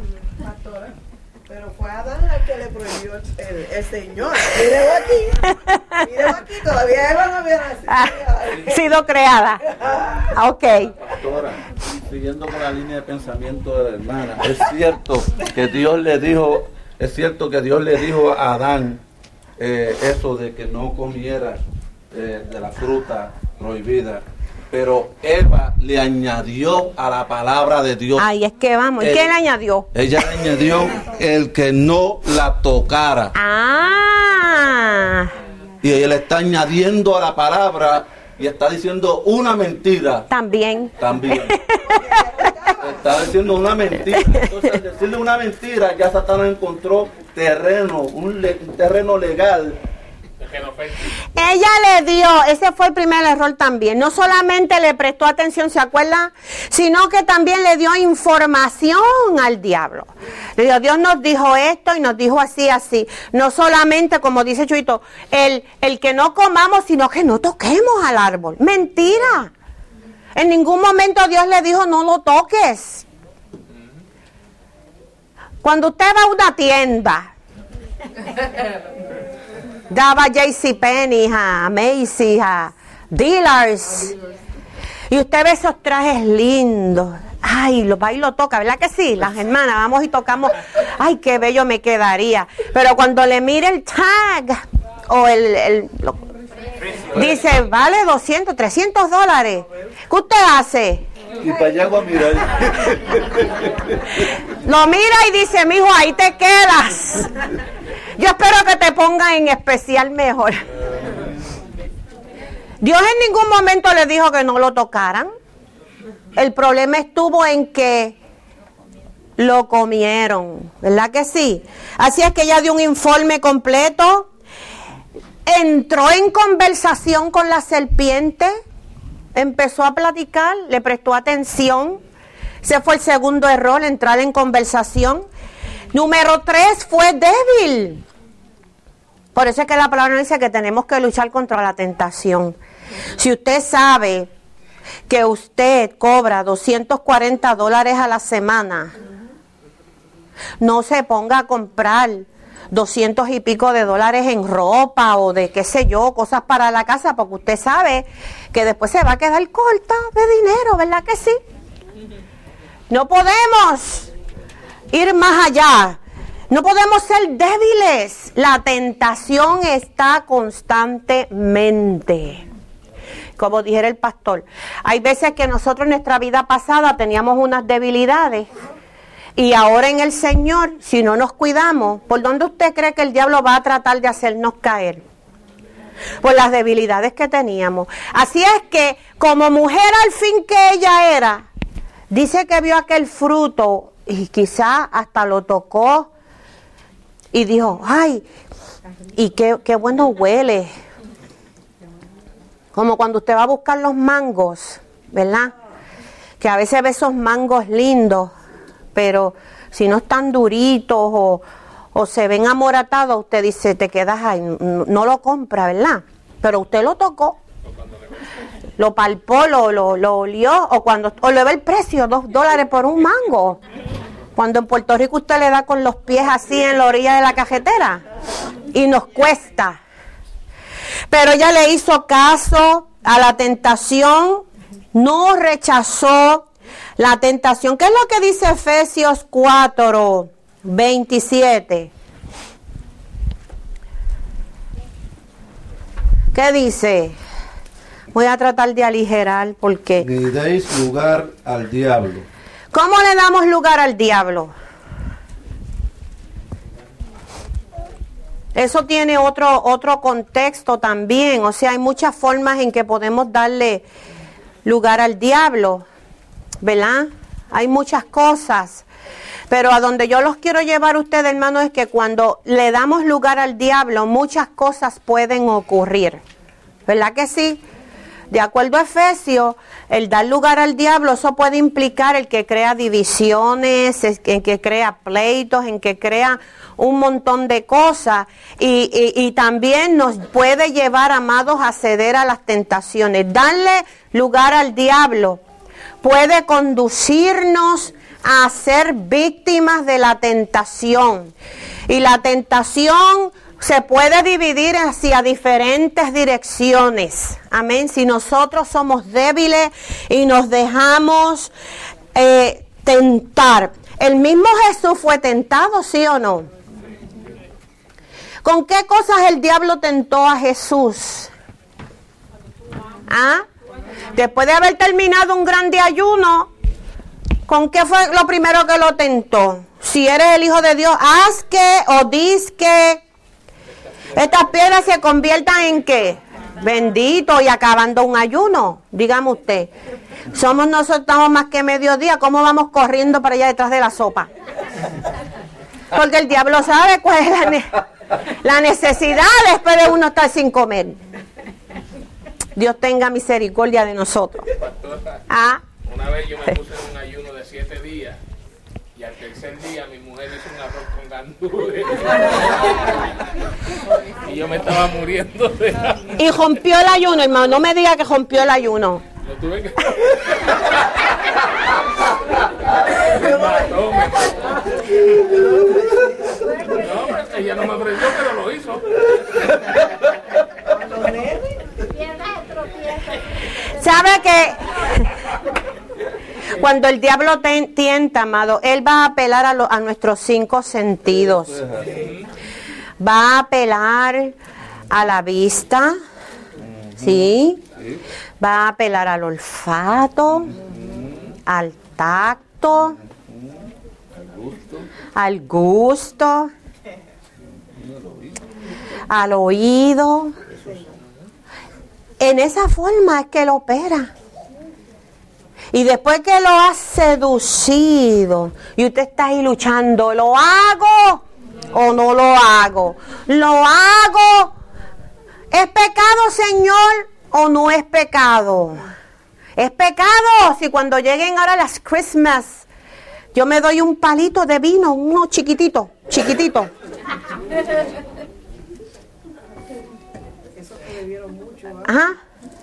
Pero fue Adán al que le prohibió el, el, el Señor. Mírelo aquí. Mírelo aquí. Todavía Eva no había ah, sido creada. Ok. Pastora, siguiendo con la línea de pensamiento de la hermana, es cierto que Dios le dijo, es cierto que Dios le dijo a Adán eh, eso de que no comiera eh, de la fruta prohibida, pero Eva le añadió a la palabra de Dios. Ay, es que vamos, ¿y el, qué le añadió? Ella le añadió el que no la tocara. Ah. Y ella le está añadiendo a la palabra y está diciendo una mentira. También. También. Está diciendo una mentira. Entonces, al decirle una mentira, ya Satanás encontró terreno, un, le, un terreno legal. Ella le dio, ese fue el primer error también, no solamente le prestó atención, ¿se acuerdan? Sino que también le dio información al diablo. Le dijo, Dios nos dijo esto y nos dijo así, así. No solamente, como dice Chuito, el, el que no comamos, sino que no toquemos al árbol. Mentira. En ningún momento Dios le dijo, no lo toques. Cuando usted va a una tienda, daba JCPenney, a Macy's, a Dealers, y usted ve esos trajes lindos. Ay, lo va y lo toca, ¿verdad que sí? Las hermanas, vamos y tocamos. Ay, qué bello me quedaría. Pero cuando le mire el tag, o el... el lo, dice, vale doscientos, trescientos dólares. ¿Qué usted hace? Y para allá voy a mirar. Lo mira y dice, mijo, ahí te quedas. Yo espero que te pongan en especial mejor. Dios en ningún momento le dijo que no lo tocaran. El problema estuvo en que lo comieron, ¿verdad que sí? Así es que ella dio un informe completo. Entró en conversación con la serpiente, empezó a platicar, le prestó atención. Ese fue el segundo error, entrar en conversación. Número tres, fue débil. Por eso es que la palabra dice que tenemos que luchar contra la tentación. Si usted sabe que usted cobra doscientos cuarenta dólares a la semana, no se ponga a comprar doscientos y pico de dólares en ropa o de qué sé yo, cosas para la casa, porque usted sabe que después se va a quedar corta de dinero, ¿verdad que sí? No podemos ir más allá, no podemos ser débiles. La tentación está constantemente. Como dijera el pastor, hay veces que nosotros en nuestra vida pasada teníamos unas debilidades. Y ahora en el Señor, si no nos cuidamos, ¿por dónde usted cree que el diablo va a tratar de hacernos caer? Por las debilidades que teníamos. Así es que, como mujer al fin que ella era, dice que vio aquel fruto y quizá hasta lo tocó y dijo, ay, y qué, qué bueno huele. Como cuando usted va a buscar los mangos, ¿verdad? Que a veces ve esos mangos lindos, pero si no están duritos o, o se ven amoratados, usted dice, te quedas ahí, no, no lo compra, ¿verdad? Pero usted lo tocó, lo palpó, lo, lo, lo olió, o cuando o le ve el precio, dos dólares por un mango. Cuando en Puerto Rico usted le da con los pies así en la orilla de la cajetera y nos cuesta. Pero ella le hizo caso a la tentación, no rechazó la tentación. ¿Qué es lo que dice Efesios cuatro, veintisiete? ¿Qué dice? Voy a tratar de aligerar porque... Ni deis lugar al diablo. ¿Cómo le damos lugar al diablo? Eso tiene otro, otro contexto también. O sea, hay muchas formas en que podemos darle lugar al diablo, ¿verdad? Hay muchas cosas. Pero a donde yo los quiero llevar a ustedes, hermanos, es que cuando le damos lugar al diablo, muchas cosas pueden ocurrir. ¿Verdad que sí? De acuerdo a Efesios, el dar lugar al diablo, eso puede implicar el que crea divisiones, en que crea pleitos, en que crea un montón de cosas. Y, y, y también nos puede llevar, amados, a ceder a las tentaciones. Darle lugar al diablo puede conducirnos a ser víctimas de la tentación. Y la tentación se puede dividir hacia diferentes direcciones. Amén. Si nosotros somos débiles y nos dejamos eh, tentar. El mismo Jesús fue tentado, ¿sí o no? ¿Con qué cosas el diablo tentó a Jesús? ¿Ah? Después de haber terminado un grande ayuno, ¿con qué fue lo primero que lo tentó? Si eres el Hijo de Dios, haz que o dis que estas piedras se conviertan en qué? Bendito, y acabando un ayuno. Dígame usted, somos nosotros, estamos más que mediodía, ¿cómo vamos corriendo para allá detrás de la sopa? Porque el diablo sabe cuál es la, ne la necesidad después de uno estar sin comer. Dios tenga misericordia de nosotros. ¿Ah? Una vez yo me puse en un ayuno de siete días y al tercer día mi mujer hizo un arroz con gandules y yo me estaba muriendo de hambre. Y rompió el ayuno, hermano. No me diga que rompió el ayuno. Lo tuve que... me mató, me mató. No, ella no me ofreció, pero lo hizo. ¿Sabe que cuando el diablo te tienta, amado, él va a apelar a, lo, a nuestros cinco sentidos? Va a apelar a la vista, ¿sí? Va a apelar al olfato, al tacto, al gusto, al oído. En esa forma es que él opera. Y después que lo has seducido y usted está ahí luchando, ¿lo hago o no lo hago? ¿Lo hago? ¿Es pecado, Señor, o no es pecado? Es pecado si cuando lleguen ahora las Christmas yo me doy un palito de vino, uno chiquitito, chiquitito. Ajá.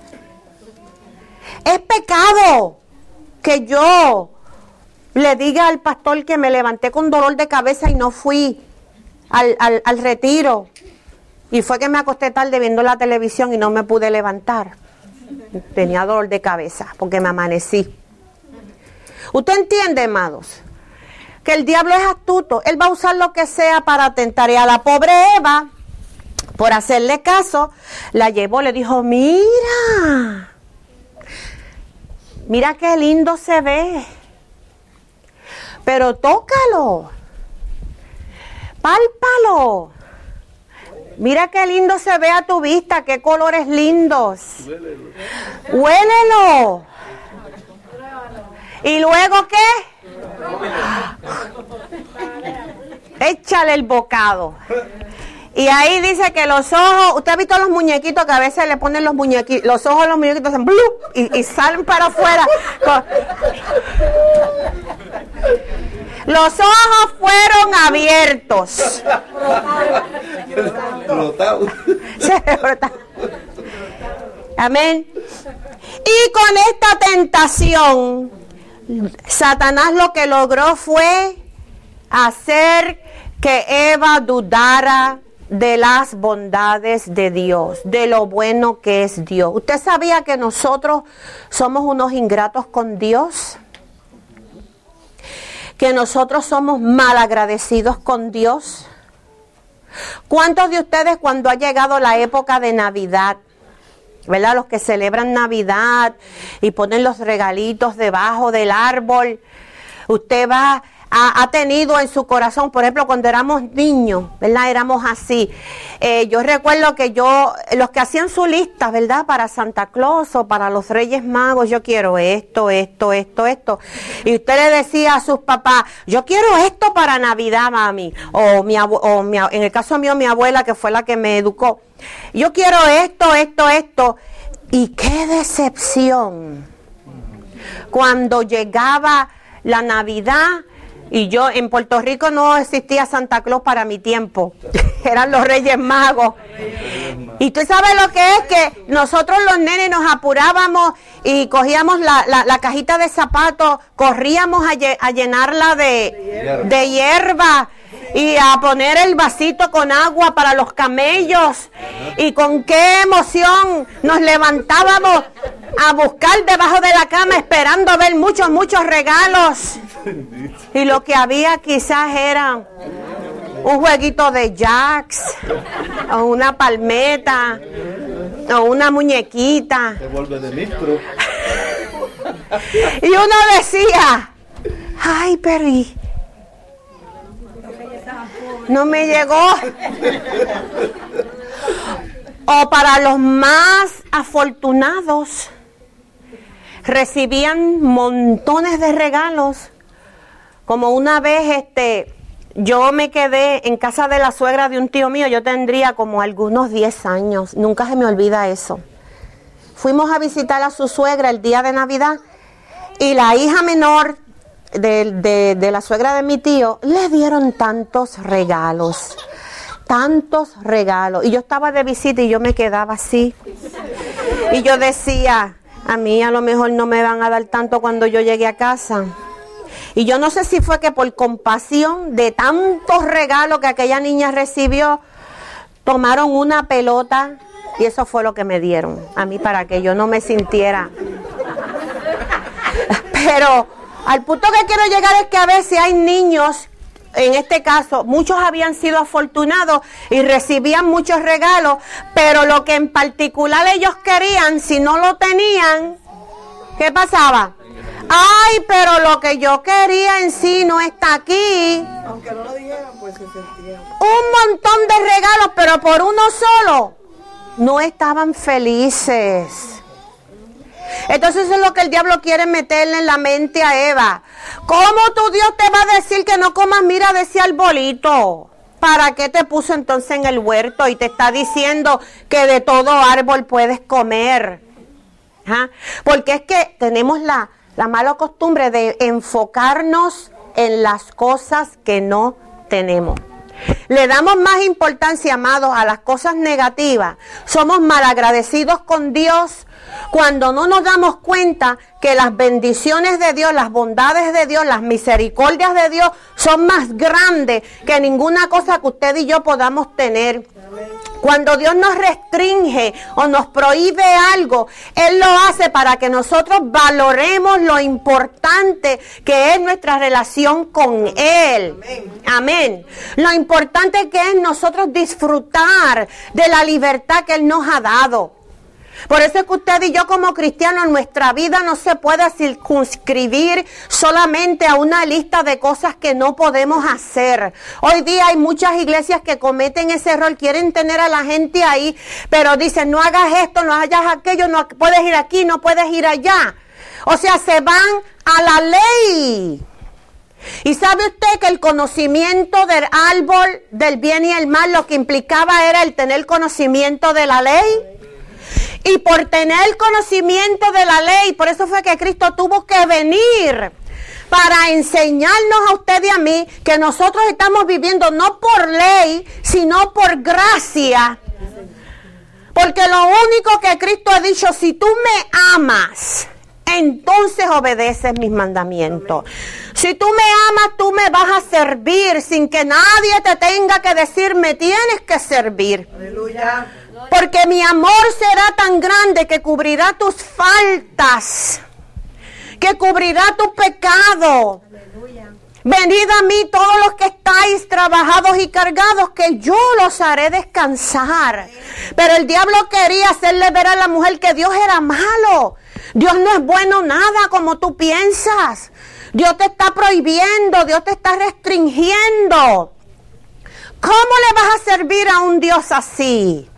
Es pecado que yo le diga al pastor que me levanté con dolor de cabeza y no fui al, al, al retiro. Y fue que me acosté tarde viendo la televisión y no me pude levantar. Tenía dolor de cabeza porque me amanecí. ¿Usted entiende, amados? Que el diablo es astuto. Él va a usar lo que sea para tentar. Y a la pobre Eva, por hacerle caso, la llevó, le dijo, mira, mira qué lindo se ve, pero tócalo, pálpalo, mira qué lindo se ve a tu vista, qué colores lindos, huélelo, y luego ¿qué? Échale el bocado. Y ahí dice que los ojos, usted ha visto los muñequitos que a veces le ponen los muñequitos, los ojos de los muñequitos hacen ¡blup! y, y salen para afuera. Los ojos fueron abiertos. Se brotaron. Amén. Y con esta tentación, Satanás lo que logró fue hacer que Eva dudara de las bondades de Dios, de lo bueno que es Dios. ¿Usted sabía que nosotros somos unos ingratos con Dios? ¿Que nosotros somos malagradecidos con Dios? ¿Cuántos de ustedes cuando ha llegado la época de Navidad, ¿verdad? Los que celebran Navidad y ponen los regalitos debajo del árbol, usted va... Ha, ha tenido en su corazón, por ejemplo, cuando éramos niños, ¿verdad? Éramos así. Eh, yo recuerdo que yo, los que hacían su lista, ¿verdad? Para Santa Claus o para los Reyes Magos, yo quiero esto, esto, esto, esto. Y usted le decía a sus papás, yo quiero esto para Navidad, mami. O, mi o mi, en el caso mío, mi abuela, que fue la que me educó. Yo quiero esto, esto, esto. Y qué decepción. Cuando llegaba la Navidad... Y yo, en Puerto Rico no existía Santa Claus para mi tiempo. Eran los Reyes Magos. Y tú sabes lo que es que nosotros los nenes nos apurábamos y cogíamos la, la, la cajita de zapatos, corríamos a, a llenarla de, de hierba y a poner el vasito con agua para los camellos. Y con qué emoción nos levantábamos a buscar debajo de la cama esperando ver muchos, muchos regalos. Y lo que había quizás eran un jueguito de jacks, o una palmeta, o una muñequita. Se vuelve de micro. Y uno decía, ay, pero y no me llegó. O para los más afortunados, recibían montones de regalos. Como una vez, este, yo me quedé en casa de la suegra de un tío mío, yo tendría como algunos diez años, nunca se me olvida eso. Fuimos a visitar a su suegra el día de Navidad y la hija menor de, de, de la suegra de mi tío le dieron tantos regalos, tantos regalos. Y yo estaba de visita y yo me quedaba así. Y yo decía, a mí a lo mejor no me van a dar tanto cuando yo llegue a casa. Y yo no sé si fue que por compasión de tantos regalos que aquella niña recibió, tomaron una pelota y eso fue lo que me dieron a mí para que yo no me sintiera. Pero al punto que quiero llegar es que a veces hay niños, en este caso, muchos habían sido afortunados y recibían muchos regalos, pero lo que en particular ellos querían, si no lo tenían, ¿qué pasaba? Ay, pero lo que yo quería en sí no está aquí. Aunque no lo dijeran, pues se sentían. Un montón de regalos, pero por uno solo no estaban felices. Entonces eso es lo que el diablo quiere meterle en la mente a Eva. ¿Cómo tu Dios te va a decir que no comas, mira, de ese arbolito? ¿Para qué te puso entonces en el huerto y te está diciendo que de todo árbol puedes comer? ¿Ah? Porque es que tenemos la, la mala costumbre de enfocarnos en las cosas que no tenemos. Le damos más importancia, amados, a las cosas negativas. Somos malagradecidos con Dios cuando no nos damos cuenta que las bendiciones de Dios, las bondades de Dios, las misericordias de Dios son más grandes que ninguna cosa que usted y yo podamos tener. Cuando Dios nos restringe o nos prohíbe algo, Él lo hace para que nosotros valoremos lo importante que es nuestra relación con Él. Amén. Amén. Lo importante que es nosotros disfrutar de la libertad que Él nos ha dado. Por eso es que usted y yo como cristianos, nuestra vida no se puede circunscribir solamente a una lista de cosas que no podemos hacer. Hoy día hay muchas iglesias que cometen ese error, quieren tener a la gente ahí, pero dicen no hagas esto, no hagas aquello, no puedes ir aquí, no puedes ir allá. O sea, se van a la ley. ¿Y sabe usted que el conocimiento del árbol del bien y el mal lo que implicaba era el tener conocimiento de la ley? Y por tener conocimiento de la ley, por eso fue que Cristo tuvo que venir para enseñarnos a usted y a mí que nosotros estamos viviendo no por ley, sino por gracia. Porque lo único que Cristo ha dicho, si tú me amas, entonces obedeces mis mandamientos. Si tú me amas, tú me vas a servir sin que nadie te tenga que decir, me tienes que servir. Aleluya. Porque mi amor será tan grande que cubrirá tus faltas, que cubrirá tu pecado. Aleluya. Venid a mí todos los que estáis trabajados y cargados, que yo los haré descansar. Pero el diablo quería hacerle ver a la mujer que Dios era malo. Dios no es bueno nada como tú piensas. Dios te está prohibiendo, Dios te está restringiendo. ¿Cómo le vas a servir a un Dios así?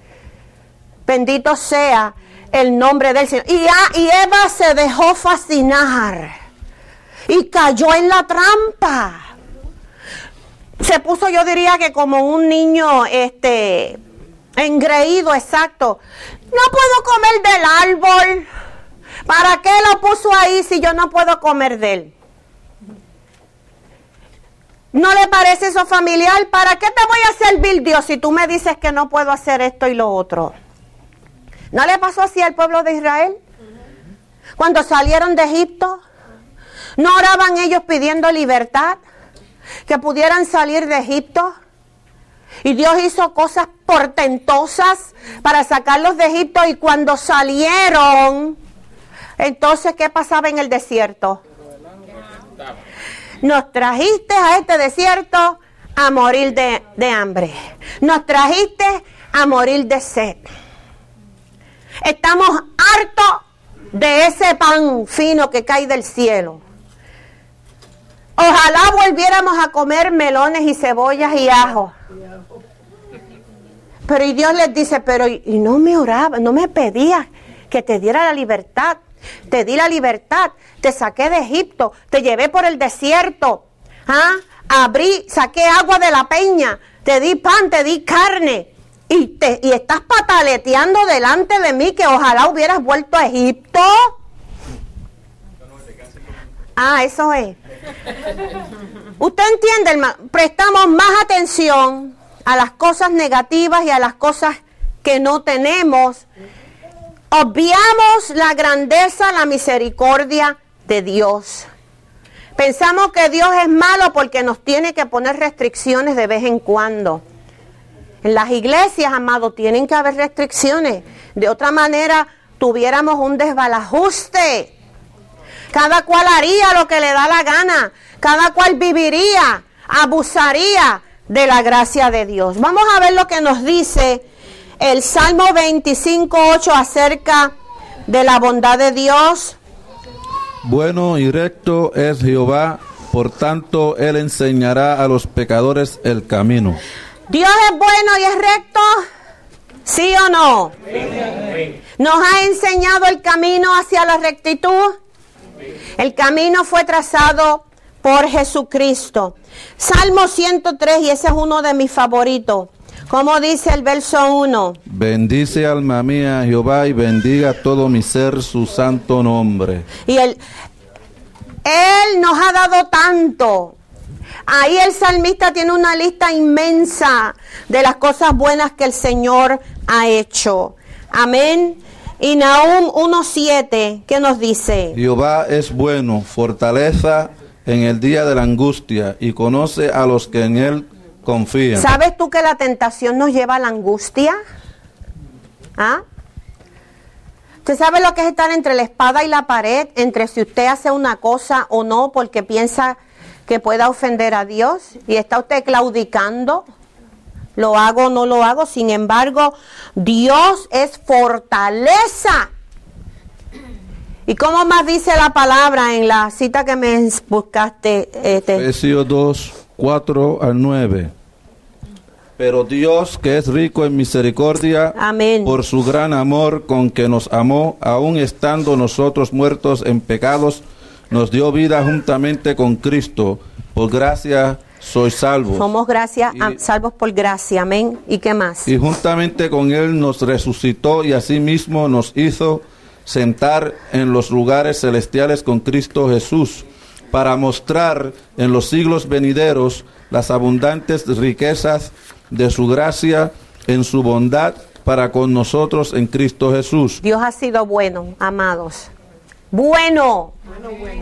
Bendito sea el nombre del Señor. Y, y Eva se dejó fascinar y cayó en la trampa. Se puso, yo diría que como un niño este, engreído, exacto. No puedo comer del árbol. ¿Para qué lo puso ahí si yo no puedo comer de él? ¿No le parece eso familiar? ¿Para qué te voy a servir, Dios, si tú me dices que no puedo hacer esto y lo otro? ¿No le pasó así al pueblo de Israel? Cuando salieron de Egipto, ¿no oraban ellos pidiendo libertad? Que pudieran salir de Egipto. Y Dios hizo cosas portentosas para sacarlos de Egipto. Y cuando salieron, entonces, ¿qué pasaba en el desierto? Nos trajiste a este desierto a morir de, de hambre. Nos trajiste a morir de sed. Estamos hartos de ese pan fino que cae del cielo. Ojalá volviéramos a comer melones y cebollas y ajo. Pero y Dios les dice, pero y no me oraba, no me pedías que te diera la libertad. Te di la libertad, te saqué de Egipto, te llevé por el desierto. ¿Ah? Abrí, saqué agua de la peña, te di pan, te di carne. Y, te, y estás pataleteando delante de mí que ojalá hubieras vuelto a Egipto. Ah, eso es. Usted entiende, hermano, prestamos más atención a las cosas negativas y a las cosas que no tenemos. Obviamos la grandeza, la misericordia de Dios. Pensamos que Dios es malo porque nos tiene que poner restricciones de vez en cuando. En las iglesias, amados, tienen que haber restricciones. De otra manera, tuviéramos un desbalajuste. Cada cual haría lo que le da la gana. Cada cual viviría, abusaría de la gracia de Dios. Vamos a ver lo que nos dice el Salmo veinticinco, ocho acerca de la bondad de Dios. Bueno y recto es Jehová, por tanto Él enseñará a los pecadores el camino. ¿Dios es bueno y es recto? ¿Sí o no? Sí. ¿Nos ha enseñado el camino hacia la rectitud? El camino fue trazado por Jesucristo. Salmo ciento tres, y ese es uno de mis favoritos. ¿Cómo dice el verso uno? Bendice alma mía Jehová y bendiga todo mi ser su santo nombre. Y él, él nos ha dado tanto. Ahí el salmista tiene una lista inmensa de las cosas buenas que el Señor ha hecho. Amén. Y Nahum uno siete, ¿qué nos dice? Jehová es bueno, fortaleza en el día de la angustia, y conoce a los que en él confían. ¿Sabes tú que la tentación nos lleva a la angustia? ¿Ah? ¿Usted sabe lo que es estar entre la espada y la pared? Entre si usted hace una cosa o no porque piensa que pueda ofender a Dios, y está usted claudicando. ¿Lo hago o no lo hago? Sin embargo, Dios es fortaleza. ¿Y cómo más dice la palabra en la cita que me buscaste? Este? Efesios dos, cuatro al nueve. Pero Dios, que es rico en misericordia, amén, por su gran amor con que nos amó, aun estando nosotros muertos en pecados, nos dio vida juntamente con Cristo. Por gracia sois salvos. Somos gracia, y, salvos por gracia, amén. ¿Y qué más? Y juntamente con Él nos resucitó y asimismo nos hizo sentar en los lugares celestiales con Cristo Jesús, para mostrar en los siglos venideros las abundantes riquezas de su gracia en su bondad para con nosotros en Cristo Jesús. Dios ha sido bueno, amados. Bueno. Bueno, bueno.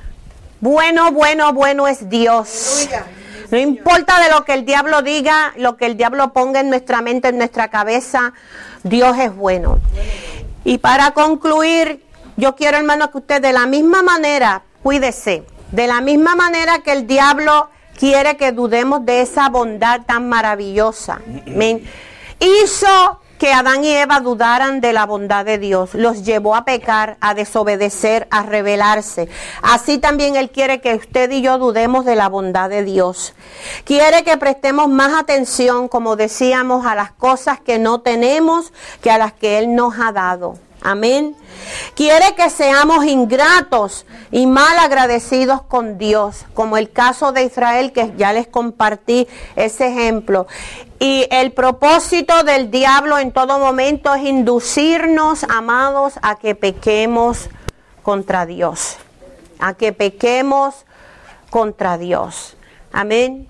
Bueno, bueno, bueno es Dios. No importa de lo que el diablo diga, lo que el diablo ponga en nuestra mente, en nuestra cabeza, Dios es bueno. Y para concluir, yo quiero, hermano, que usted de la misma manera, cuídese, de la misma manera que el diablo quiere que dudemos de esa bondad tan maravillosa. Amén. Hizo que Adán y Eva dudaran de la bondad de Dios, los llevó a pecar, a desobedecer, a rebelarse. Así también Él quiere que usted y yo dudemos de la bondad de Dios. Quiere que prestemos más atención, como decíamos, a las cosas que no tenemos que a las que Él nos ha dado. Amén. Quiere que seamos ingratos y mal agradecidos con Dios, como el caso de Israel, que ya les compartí ese ejemplo. Y el propósito del diablo en todo momento es inducirnos, amados, a que pequemos contra Dios. A que pequemos contra Dios. Amén.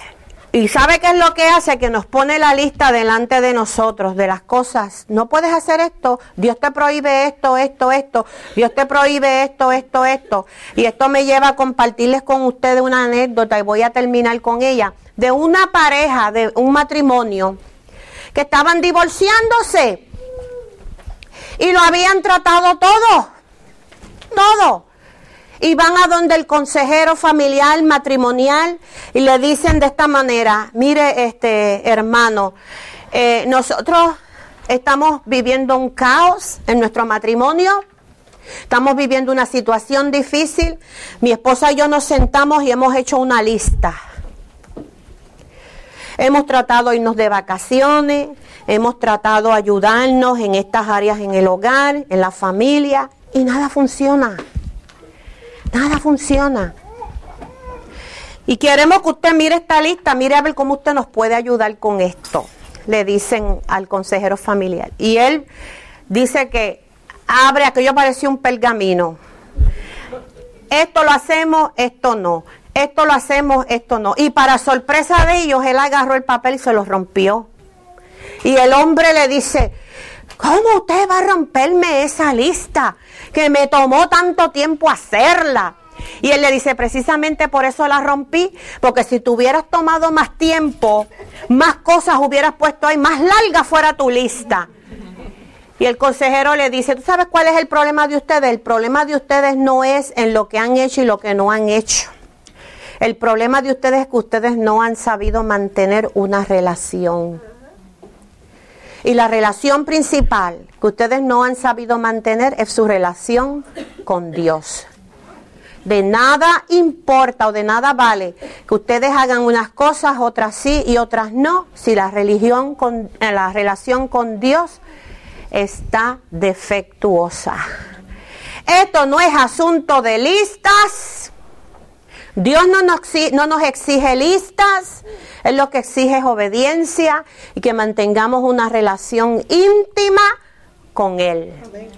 ¿Y sabe qué es lo que hace? Que nos pone la lista delante de nosotros de las cosas. No puedes hacer esto, Dios te prohíbe esto, esto, esto, Dios te prohíbe esto, esto, esto. Y esto me lleva a compartirles con ustedes una anécdota, y voy a terminar con ella, de una pareja, de un matrimonio, que estaban divorciándose y lo habían tratado todo, todo. y van a donde el consejero familiar matrimonial y le dicen de esta manera: mire, este hermano, eh, nosotros estamos viviendo un caos en nuestro matrimonio, estamos viviendo una situación difícil, mi esposa y yo nos sentamos y hemos hecho una lista. Hemos tratado de irnos de vacaciones, hemos tratado de ayudarnos en estas áreas en el hogar, en la familia, y nada funciona. Nada funciona. Y queremos que usted mire esta lista, mire a ver cómo usted nos puede ayudar con esto, le dicen al consejero familiar. Y él dice que abre, aquello parecía un pergamino. Esto lo hacemos, esto no. Esto lo hacemos, esto no. Y para sorpresa de ellos, él agarró el papel y se lo rompió. Y el hombre le dice: ¿cómo usted va a romperme esa lista que me tomó tanto tiempo hacerla? Y él le dice: precisamente por eso la rompí, porque si te hubieras tomado más tiempo, más cosas hubieras puesto ahí, más larga fuera tu lista. Y el consejero le dice: ¿tú sabes cuál es el problema de ustedes? El problema de ustedes no es en lo que han hecho y lo que no han hecho. El problema de ustedes es que ustedes no han sabido mantener una relación. Y la relación principal que ustedes no han sabido mantener es su relación con Dios. De nada importa o de nada vale que ustedes hagan unas cosas, otras sí y otras no, si la religión con, la relación con Dios está defectuosa. Esto no es asunto de listas. Dios no nos, no nos exige listas, Él lo que exige es obediencia y que mantengamos una relación íntima con Él.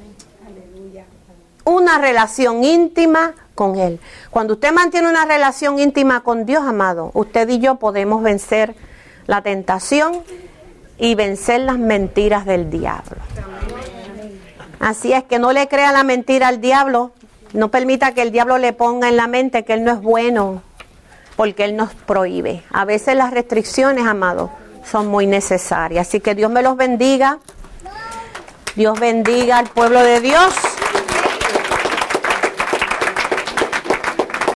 Una relación íntima con Él. Cuando usted mantiene una relación íntima con Dios, amado, usted y yo podemos vencer la tentación y vencer las mentiras del diablo. Así es que no le crea la mentira al diablo. No permita que el diablo le ponga en la mente que Él no es bueno, porque Él nos prohíbe. A veces las restricciones, amados, son muy necesarias. Así que Dios me los bendiga. Dios bendiga al pueblo de Dios.